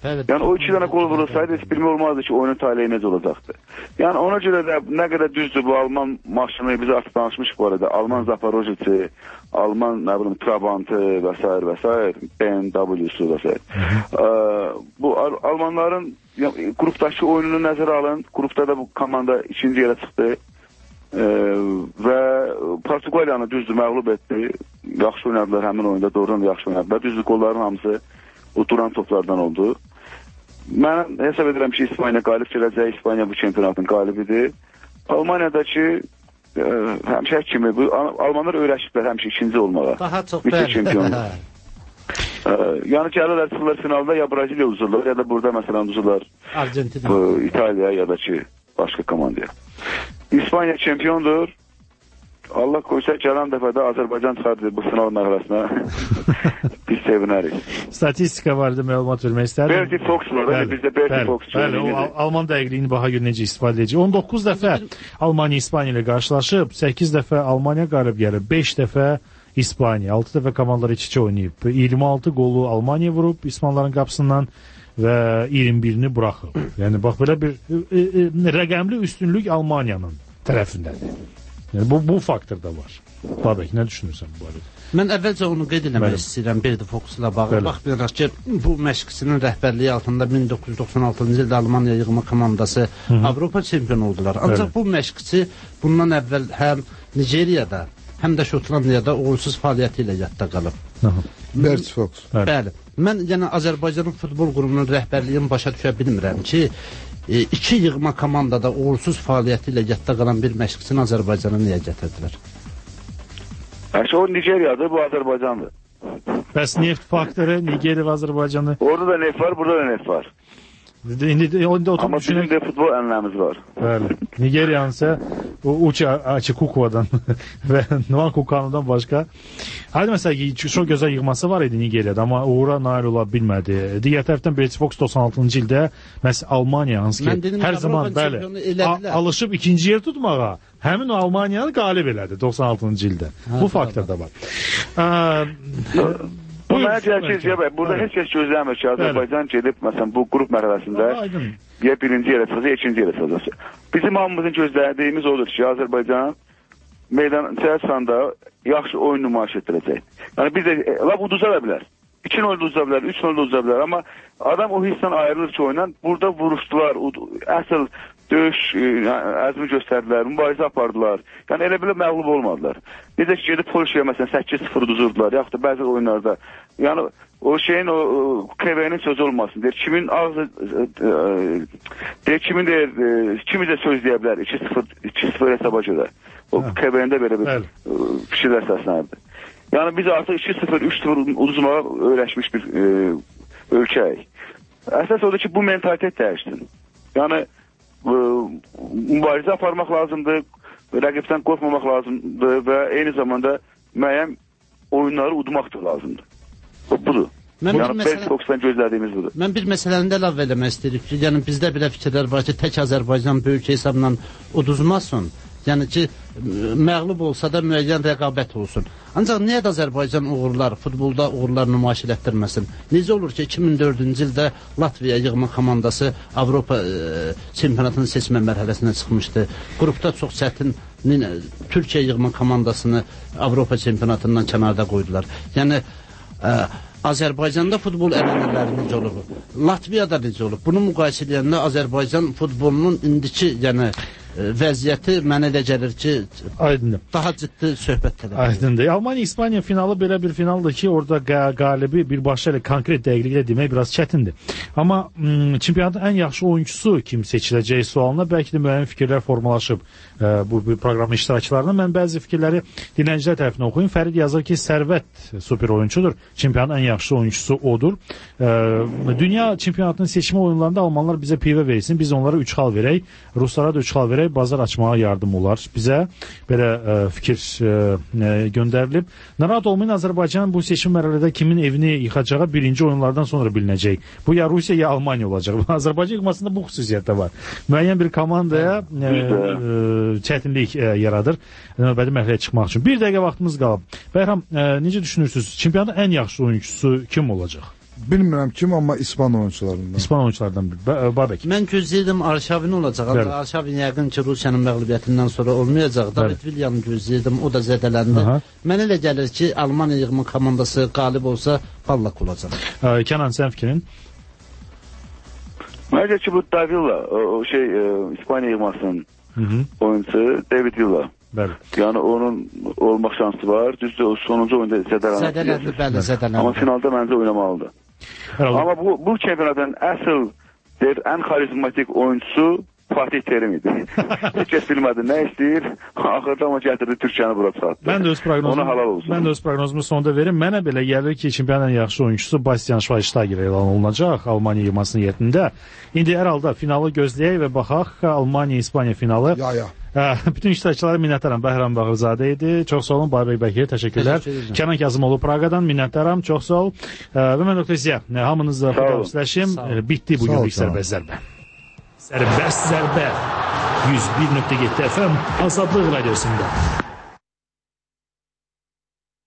N: Yəni o 2 dənə qol vurulsaydı heç bilmək olmazdı ki, oyunun taleyi necə olacaqdı. Yəni ona görə də nə qədər düzdür bu Alman maşını, biz artıq danışmışıq bu arada. Alman Zaporojeci, Alman nə bilim Trabantı və s. BMW-su və s. Bu Almanların qrupdakı oyununu nəzərə alın. Qrupda da bu komanda 2-ci yerə çıxdı. Və Portuqaliyanı düzdür məğlub etdi. Yaxşı oynadılar həmin oyunda, doğrudan da yaxşı oynadılar. Düzdür qolların hamısı o duran toplardan oldu. Mən hesab edirəm ki, İspaniya qalib gələcək. İspaniya bu çempionatın qalibidir. Almaniyadakı həmişə kimi bu Almanlar öyrəşiblər həmişə ikinci olmağa.
P: Daha çox
N: çempionlar. Yəni gəlirlər çıxırlar finalda ya Braziliya uzurlar ya da burada məsələn uzurlar
P: Argentina,
N: İtaliya ya da ki başqa komandaya. İspaniya çempiondur. Allah qoysa gələn dəfədə Azərbaycan çıxardı bu final mərhələsinə. Biz sevinərik.
G: Statistika vardı, məlumat vermək istərdim.
N: Bertie Fox var, bizdə Bertie Fox.
G: Bəli, o Alman dəqiqliyini baha görə necə istifadə edəcək. 19 dəfə Almaniya İspaniya ilə qarşılaşıb, 8 dəfə Almaniya qalib gəlib, 5 dəfə İspaniya, 6 dəfə komandalar iç-içə oynayıb. 26 qolu Almaniya vurub İspanların qapısından və 21-ni buraxıb. Yəni bax belə bir rəqəmli üstünlük Almaniyanın tərəfindədir. Yəni bu faktor da var. Babək, nə düşünürsən bu barədə?
P: Mən əvvəlcə onu qeyd eləmək istəyirəm Bertie Fox-la bağlı. Baxmayaraq ki, bu məşqçinin rəhbərliyi altında 1996-cı ildə Almaniya yığma komandası Avropa çempionu oldular. Ancaq bu məşqçi bundan əvvəl həm Nigeriyada, həm də Şotlandiyada uğursuz fəaliyyəti ilə yadda qalıb.
O: Bertie Fox.
P: Bəli. Mən yəni Azərbaycanın futbol qrupunun rəhbərliyini başa düşə bilmirəm ki, iki yığma komandada uğursuz fəaliyyəti ilə yadda qalan bir məşqçini Azərbaycana niyə gətirdilər?
N: O Nigeriyadır, bu Azərbaycandır.
G: Bəs neft faktoru Nigeriya və Azərbaycanı?
N: Orada da neft var, burada da neft var. Amma bizim də futbol ənləmiz var.
G: Bəli. Nigeriyansa Uçi Achikukwa'dan və Nwankwo-Kanu'dan başqa. Haydi məsələn, çox gözəl yığması var idi Nigeriyada, amma uğura nail ola bilmədi. Digər tərəfdən Bertie Fox 96-cı ildə məhz Almaniya, hansı ki, hər zaman alışıb ikinci yer tutmağa, həmin o Almaniyanı qalib elədi 96-cı ildə. Bu faktor da var.
N: Mənə deyək ki, burada heç kəs gözləmir ki, Azərbaycan gedib, məsələn, bu qrup mərhələsində ya birinci yerə çıxacaq, ya ikinci yerə çıxacaq. Bizim hamımızın gözlədiyimiz odur ki, Azərbaycan meydançasında yaxşı oyun nümayiş etdirəcək. Yəni, biz də, laf uduza bilər. 2-0 uduza bilər, 3-0 uduza bilər, amma adam o hissdən ayrılır ki, oyundan, burada vuruşdular, əsl döyüş əzmi göstərdilər, mübarizə apardılar. Yəni, elə belə məğlub olmadılar. Necə ki, gedib Polşaya, məsələn, 8-0 uduzurdular, yaxud da bəzi oyunlarda. Yəni, o şeyin, o KV'nin sözü olmasın, deyir, kimin ağzı, deyir, kimi də söz deyə bilər, 2-0 hesaba görə. O KV'ndə belə bir fikirlər səslənirdi. Yəni, biz artıq 2-0, 3-0 uduzmağa öyrəşmiş bir ölkəyik. Əsas odur ki, bu mentalitet dəyişsin. Yəni, mübarizə aparmaq lazımdır, rəqibdən qorxmamaq lazımdır və eyni zamanda müəyyən oyunları udmaq da lazımdır. Budur. Yəni, Bertie Fox-dan gözlədiyimiz budur.
P: Mən bir məsələni də əlavə eləmək istəyirik ki, yəni bizdə belə fikirlər var ki, tək Azərbaycan böyük hesabla uduzmasın. Yəni ki, məğlub olsa da müəyyən rəqabət olsun. Ancaq niyə də Azərbaycan uğurlar, futbolda uğurlar nümayiş elətdirməsin? Necə olur ki, 2004-cü ildə Latviya yığma komandası Avropa çempionatının seçmə mərhələsinə çıxmışdı. Qrupda çox çətin Türkiyə yığma komandasını Avropa çempionatından kənarda qoydular. Yəni, Azərbaycanda futbol ənənələri necə olub? Latviyada necə olub? Bunu müqayisə edəndə Azərbaycan futbolunun indiki, yəni, vəziyyəti mənə elə gəlir ki, daha ciddi söhbət edir.
G: Aydındır. Almaniya-İspaniya finalı belə bir finaldır ki, orada qalibi birbaşa ilə konkret dəqiqliklə demək biraz çətindir. Amma çempionatın ən yaxşı oyuncusu kim seçiləcəyi sualına bəlkə də müəyyən fikirlər formalaşıb bu proqramın iştirakçılarına. Mən bəzi fikirləri dinləyicilər tərəfindən oxuyum. Fərid yazır ki, Sərvət super oyuncudur. Çempionatın ən yaxşı oyuncusu odur. Dünya çempionatının seçmə oyunlarında Almanlar bizə pivə versin, biz onlara 3 xal verək, Ruslara da 3 xal verək, bazar açmağa yardım olar. Bizə belə fikir göndərilib. Narahat olmayın, Azərbaycan bu seçim mərhələdə kimin evini yıxacağı birinci oyunlardan sonra bilinəcək. Bu ya Rusiya ya Almaniya olacaq. Azərbaycan yıxmasında bu xüsusiyyət də var. Müəyyən bir komandaya çətinlik yaradır növbəti mərhələyə çıxmaq üçün. Bir dəqiqə vaxtımız qalıb. Bəyram, necə düşünürsünüz? Çempionatın ən yaxşı oyuncusu kim olacaq?
O: bilmirəm kim, amma İspan oyunçularından.
G: İspan oyunçulardan biri. Babək.
P: Mən gözləyirdim Arşavin olacaq. Ancaq Arşavin yəqin ki, Rusiyanın məğlubiyyətindən sonra olmayacaq. David Vilyamı gözləyirdim, o da zədələndi. Mənə elə gəlir ki, Almaniya yığımı komandası qalib olsa, Pallak olacaq.
G: Kenan, sən fikrin?
N: Məncə ki, bu Davila, İspaniya yığmasının oyuncusu David Villa. Yəni onun olmaq şansı var. Düzdür, sonuncu oyunda zədələndi. Amma finalda məncə oynamalıdır. Amma bu çempionatın əsl ən xarizmatik oyuncusu Fatih Terim idi. Heç kəs bilmədi nə istəyir. Axırda amma gətirdi Türkiyəni bura çatdı.
G: Mən də öz proqnozumu sonda verim. Mənə belə gəlir ki, çempionatın yaxşı oyuncusu Bastian Schweinsteiger elan olunacaq Almaniya yığmasının yetində. İndi hər halda finalı gözləyək və baxaq. Almaniya-İspaniya finalı. Bütün iştirakçılara minnətdaram. Bəhram Bağırzadə idi. Çox sağ olun. Babək Bəkir, təşəkkürlər. Kənan Kazımoğlu Praqadan minnətdaram. Çox sağ ol. Və mən Dr. Ziya, hamınızla xudafizləşim. Bitdi bugünlük Sərbəst Zərbə. Sərbəst Zərbə 101.7 FM Azadlıq Radiosunda.